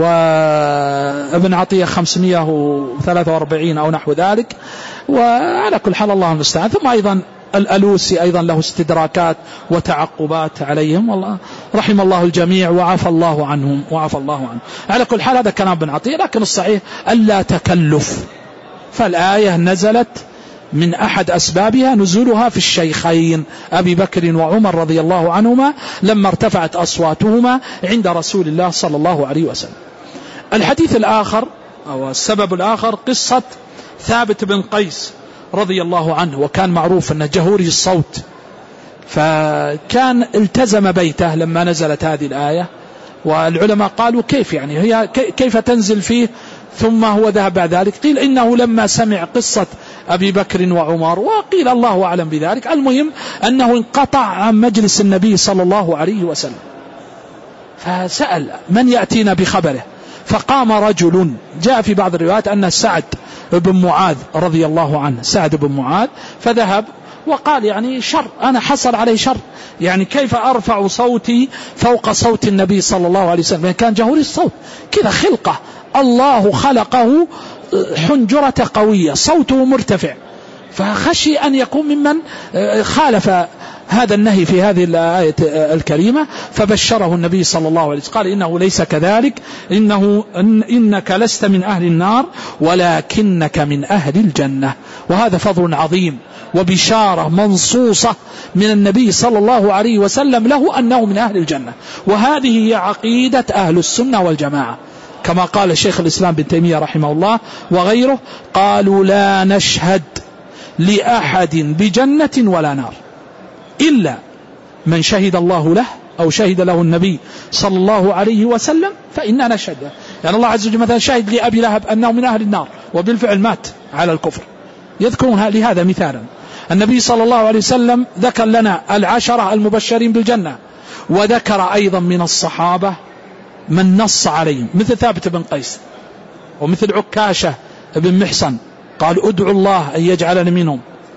وابن عطية 543 أو نحو ذلك. وعلى كل حال الله المستعان. ثم أيضا الألوسي أيضا له استدراكات وتعقبات عليهم، والله رحم الله الجميع وعفى الله عنهم على كل حال هذا كلام ابن عطية، لكن الصحيح ألا تكلف. فالآية نزلت من أحد أسبابها نزولها في الشيخين أبي بكر وعمر رضي الله عنهما لما ارتفعت أصواتهما عند رسول الله صلى الله عليه وسلم. الحديث الآخر أو السبب الآخر قصة ثابت بن قيس رضي الله عنه، وكان معروف أنه جهوري الصوت، فكان التزم بيته لما نزلت هذه الآية، والعلماء قالوا كيف يعني هي كيف تنزل فيه ثم هو ذهب بعد ذلك. قيل إنه لما سمع قصة أبي بكر وعمر، وقيل الله أعلم بذلك، المهم أنه انقطع عن مجلس النبي صلى الله عليه وسلم، فسأل من يأتينا بخبره، فقام رجل، جاء في بعض الروايات أن سعد بن معاذ رضي الله عنه، سعد بن معاذ، فذهب وقال يعني شر، أنا حصل عليه شر، يعني كيف أرفع صوتي فوق صوت النبي صلى الله عليه وسلم، يعني كان جهوري الصوت كذا خلقة، الله خلقه حنجرة قوية، صوته مرتفع، فخشي أن يكون ممن خالف هذا النهي في هذه الآية الكريمة، فبشره النبي صلى الله عليه وسلم قال إنه ليس كذلك، إنك لست من أهل النار ولكنك من أهل الجنة. وهذا فضل عظيم وبشارة منصوصة من النبي صلى الله عليه وسلم له أنه من أهل الجنة. وهذه هي عقيدة أهل السنة والجماعة، كما قال الشيخ الإسلام بن تيمية رحمه الله وغيره، قالوا لا نشهد لأحد بجنة ولا نار إلا من شهد الله له أو شهد له النبي صلى الله عليه وسلم فإننا نشهد. يعني الله عز وجل مثلا شهد لأبي لهب أنه من أهل النار وبالفعل مات على الكفر، يذكرون لهذا مثالا. النبي صلى الله عليه وسلم ذكر لنا 10 المبشرين بالجنة، وذكر أيضا من الصحابة من نص عليهم مثل ثابت بن قيس ومثل عكاشة بن محصن، قال ادعوا الله أن يجعلني منهم،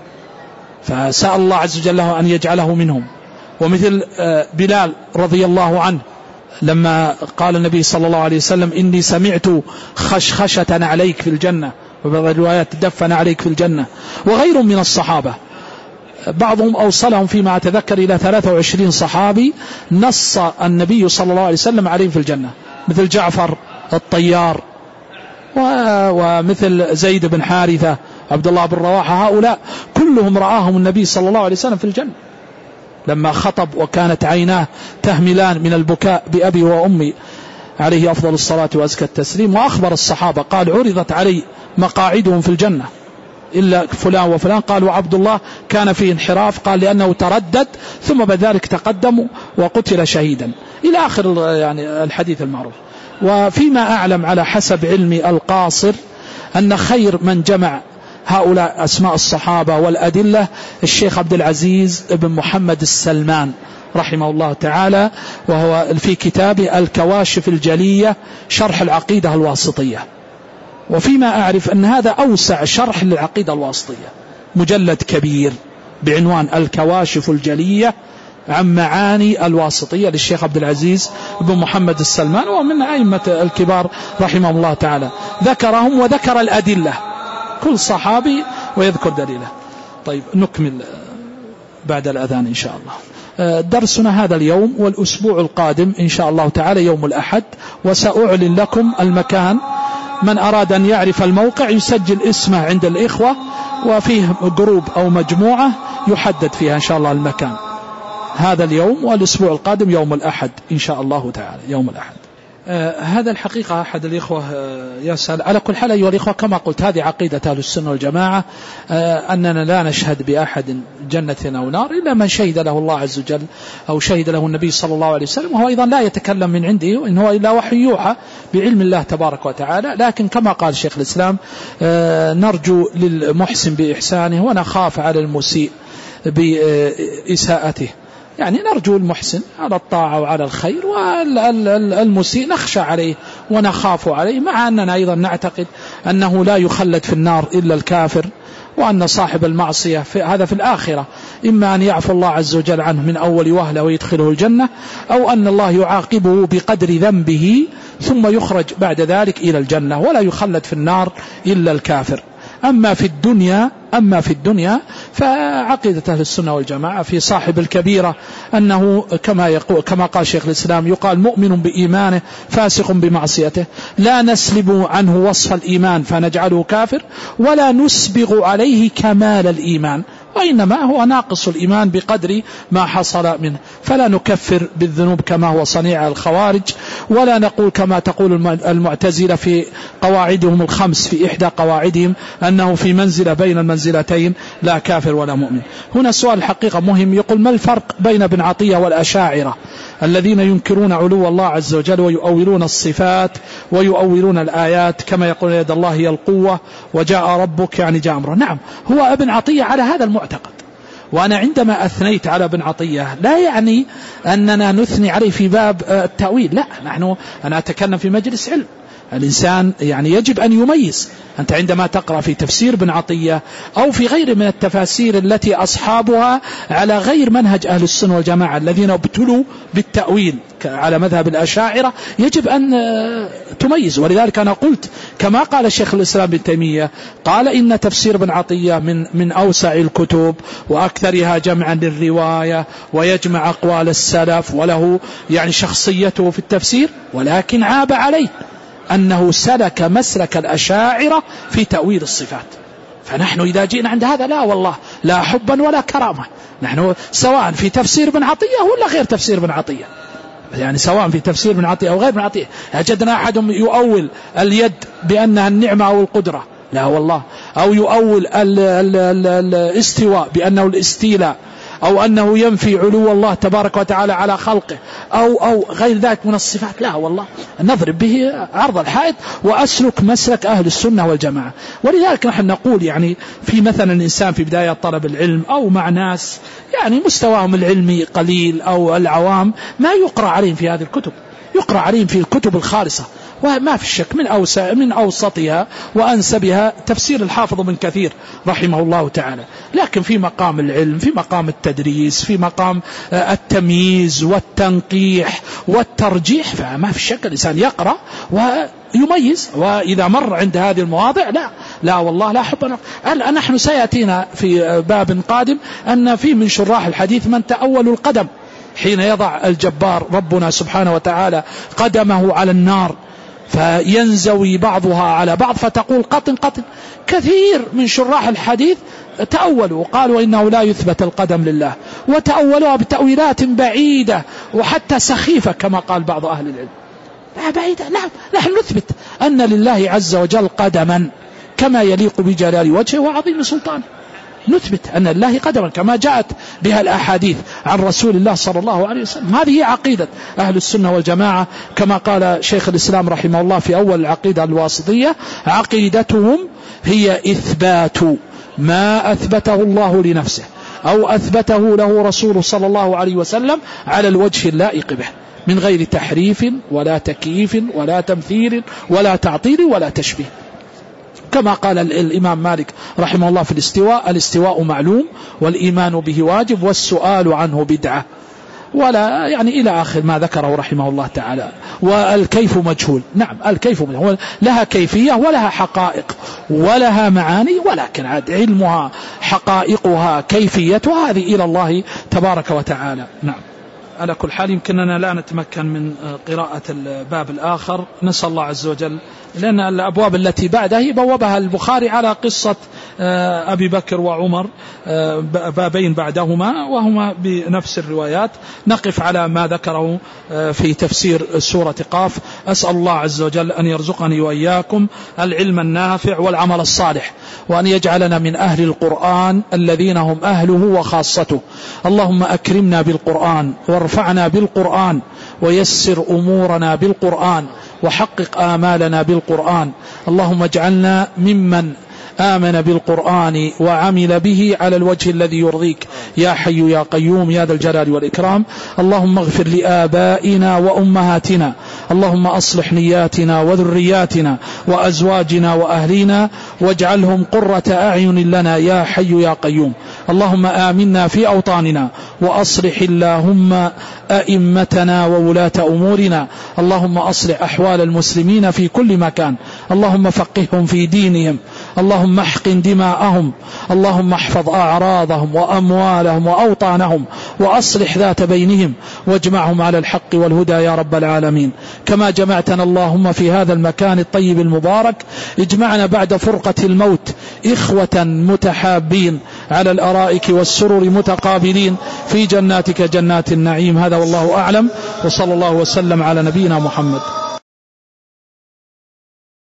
فسأل الله عز وجل أن يجعله منهم. ومثل بلال رضي الله عنه لما قال النبي صلى الله عليه وسلم إني سمعت خشخشة عليك في الجنة، وبعض الروايات دفن عليك في الجنة. وغير من الصحابة بعضهم أوصلهم فيما أتذكر إلى 23 صحابي نص النبي صلى الله عليه وسلم عليهم في الجنة، مثل جعفر الطيار ومثل زيد بن حارثة، عبد الله بن رواحة، هؤلاء كلهم رآهم النبي صلى الله عليه وسلم في الجنة لما خطب وكانت عيناه تهملان من البكاء بأبي وأمي عليه أفضل الصلاة وأزكى التسليم. وأخبر الصحابة قال عرضت علي مقاعدهم في الجنة إلا فلان وفلان، قال وعبد الله كان فيه انحراف، قال لأنه تردد ثم بذلك تقدم وقتل شهيدا، إلى آخر يعني الحديث المعروف. وفيما أعلم على حسب علمي القاصر أن خير من جمع هؤلاء أسماء الصحابة والأدلة الشيخ عبد العزيز بن محمد السلمان رحمه الله تعالى، وهو في كتابه الكواشف الجلية شرح العقيدة الواسطية. وفيما أعرف أن هذا أوسع شرح للعقيدة الواسطية، مجلد كبير بعنوان الكواشف الجلية عن معاني الواسطية للشيخ عبد العزيز بن محمد السلمان، ومن أئمة الكبار رحمه الله تعالى، ذكرهم وذكر الأدلة كل صحابي ويذكر دليله. طيب نكمل بعد الأذان إن شاء الله. درسنا هذا اليوم والأسبوع القادم إن شاء الله تعالى يوم الأحد، وسأعلن لكم المكان، من أراد أن يعرف الموقع يسجل اسمه عند الإخوة، وفيه جروب أو مجموعة يحدد فيها إن شاء الله المكان. هذا اليوم والأسبوع القادم يوم الأحد إن شاء الله تعالى يوم الأحد. هذا الحقيقة أحد الإخوة يسأل. على كل حال أيها الإخوة كما قلت هذه عقيدة أهل السنة والجماعة، أننا لا نشهد بأحد جنة أو نار إلا من شهد له الله عز وجل أو شهد له النبي صلى الله عليه وسلم، وهو أيضا لا يتكلم من عنده إن هو إلا وحي يوحى بعلم الله تبارك وتعالى. لكن كما قال شيخ الإسلام نرجو للمحسن بإحسانه ونخاف على المسيء بإساءته، يعني نرجو المحسن على الطاعة وعلى الخير، والمسيء نخشى عليه ونخاف عليه، مع أننا أيضا نعتقد أنه لا يخلد في النار إلا الكافر وأن صاحب المعصية هذا في الآخرة إما أن يعفو الله عز وجل عنه من أول وهلة ويدخله الجنة، أو أن الله يعاقبه بقدر ذنبه ثم يخرج بعد ذلك إلى الجنة ولا يخلد في النار إلا الكافر. أما في الدنيا فعقيدة أهل السنة والجماعة في صاحب الكبيرة أنه كما قال شيخ الإسلام يقال مؤمن بإيمانه فاسق بمعصيته، لا نسلب عنه وصف الإيمان فنجعله كافر، ولا نسبغ عليه كمال الإيمان، وإنما هو ناقص الإيمان بقدر ما حصل منه. فلا نكفر بالذنوب كما هو صنيع الخوارج، ولا نقول كما تقول المعتزلة في قواعدهم الخمس، في إحدى قواعدهم أنه في منزلة بين المنزلتين لا كافر ولا مؤمن. هنا سؤال الحقيقة مهم، يقول ما الفرق بين ابن عطية والأشاعرة الذين ينكرون علو الله عز وجل ويؤولون الصفات ويؤولون الآيات كما يقول يد الله هي القوة وجاء ربك يعني جاء أمره؟ نعم، هو ابن عطية على هذا المعتقد، وأنا عندما أثنيت على ابن عطية لا يعني أننا نثني عليه في باب التأويل، لا، أنا أتكلم في مجلس علم. الإنسان يعني يجب أن يميز. أنت عندما تقرأ في تفسير ابن عطية أو في غير من التفاسير التي أصحابها على غير منهج أهل السنة والجماعة الذين ابتلوا بالتأويل على مذهب الأشاعرة، يجب أن تميز. ولذلك أنا قلت كما قال الشيخ الإسلام ابن تيمية، قال إن تفسير ابن عطية من أوسع الكتب وأكثرها جمعا للرواية، ويجمع أقوال السلف، وله يعني شخصيته في التفسير، ولكن عاب عليه أنه سلك مسلك الأشاعرة في تأويل الصفات. فنحن إذا جئنا عند هذا لا والله لا حبا ولا كرامة، نحن سواء في تفسير ابن عطية ولا غير تفسير ابن عطية، يعني سواء في تفسير ابن عطية أو غير ابن عطية. أجدنا أحدهم يؤول اليد بأنها النعمة أو القدرة، لا والله، أو يؤول الاستواء بأنه الاستيلاء، أو أنه ينفي علو الله تبارك وتعالى على خلقه، أو غير ذلك من الصفات، لا والله، نضرب به عرض الحائط وأسلك مسلك أهل السنة والجماعة. ولذلك نحن نقول يعني في مثلا الإنسان في بداية طلب العلم أو مع ناس يعني مستواهم العلمي قليل أو العوام، ما يقرأ عليهم في هذه الكتب، يقرأ عليهم في الكتب الخالصة، وما في الشك من أوسطها وأنسبها تفسير الحافظ ابن كثير رحمه الله تعالى. لكن في مقام العلم، في مقام التدريس، في مقام التمييز والتنقيح والترجيح، فما في الشك الإنسان يقرأ ويميز. وإذا مر عند هذه المواضع لا والله لا حب. نحن سيأتينا في باب قادم أن في من شراح الحديث من تأول القدم حين يضع الجبار ربنا سبحانه وتعالى قدمه على النار فينزوي بعضها على بعض فتقول قطن قطن. كثير من شراح الحديث تأولوا وقالوا إنه لا يثبت القدم لله، وتأولوها بتأويلات بعيدة وحتى سخيفة كما قال بعض أهل العلم. لا بعيدة، نعم، نحن نثبت أن لله عز وجل قدما كما يليق بجلال وجهه وعظيم سلطانه، نثبت أن الله قدما كما جاءت بها الأحاديث عن رسول الله صلى الله عليه وسلم. هذه هي عقيدة أهل السنة والجماعة كما قال شيخ الإسلام رحمه الله في أول العقيدة الواسطية، عقيدتهم هي إثبات ما أثبته الله لنفسه أو أثبته له رسول صلى الله عليه وسلم على الوجه اللائق به، من غير تحريف ولا تكييف ولا تمثيل ولا تعطيل ولا تشبيه. كما قال الإمام مالك رحمه الله في الاستواء معلوم والإيمان به واجب والسؤال عنه بدعة، ولا يعني إلى آخر ما ذكره رحمه الله تعالى. والكيف مجهول، نعم الكيف مجهول، لها كيفية ولها حقائق ولها معاني، ولكن عاد علمها حقائقها كيفيتها هذه إلى الله تبارك وتعالى. نعم. على كل حال يمكننا لا نتمكن من قراءة الباب الآخر، نسأل الله عز وجل، لأن الأبواب التي بعدها بوابها البخاري على قصة أبي بكر وعمر، بابين بعدهما وهما بنفس الروايات. نقف على ما ذكره في تفسير سورة قاف. أسأل الله عز وجل أن يرزقني وإياكم العلم النافع والعمل الصالح، وأن يجعلنا من أهل القرآن الذين هم أهله وخاصته. اللهم أكرمنا بالقرآن وارفعنا بالقرآن ويسر أمورنا بالقرآن وحقق آمالنا بالقرآن. اللهم اجعلنا ممن آمن بالقرآن وعمل به على الوجه الذي يرضيك يا حي يا قيوم يا ذا الجلال والإكرام. اللهم اغفر لآبائنا وأمهاتنا اللهم أصلح نياتنا وذرياتنا وأزواجنا وأهلينا واجعلهم قرة أعين لنا يا حي يا قيوم. اللهم آمنا في أوطاننا وأصلح اللهم أئمتنا وولاة أمورنا. اللهم أصلح أحوال المسلمين في كل مكان. اللهم فقههم في دينهم. اللهم احقن دماءهم. اللهم احفظ أعراضهم وأموالهم وأوطانهم وأصلح ذات بينهم واجمعهم على الحق والهدى يا رب العالمين. كما جمعتنا اللهم في هذا المكان الطيب المبارك اجمعنا بعد فرقة الموت إخوة متحابين على الأرائك والسرر متقابلين في جناتك جنات النعيم. هذا والله أعلم، وصلى الله وسلم على نبينا محمد.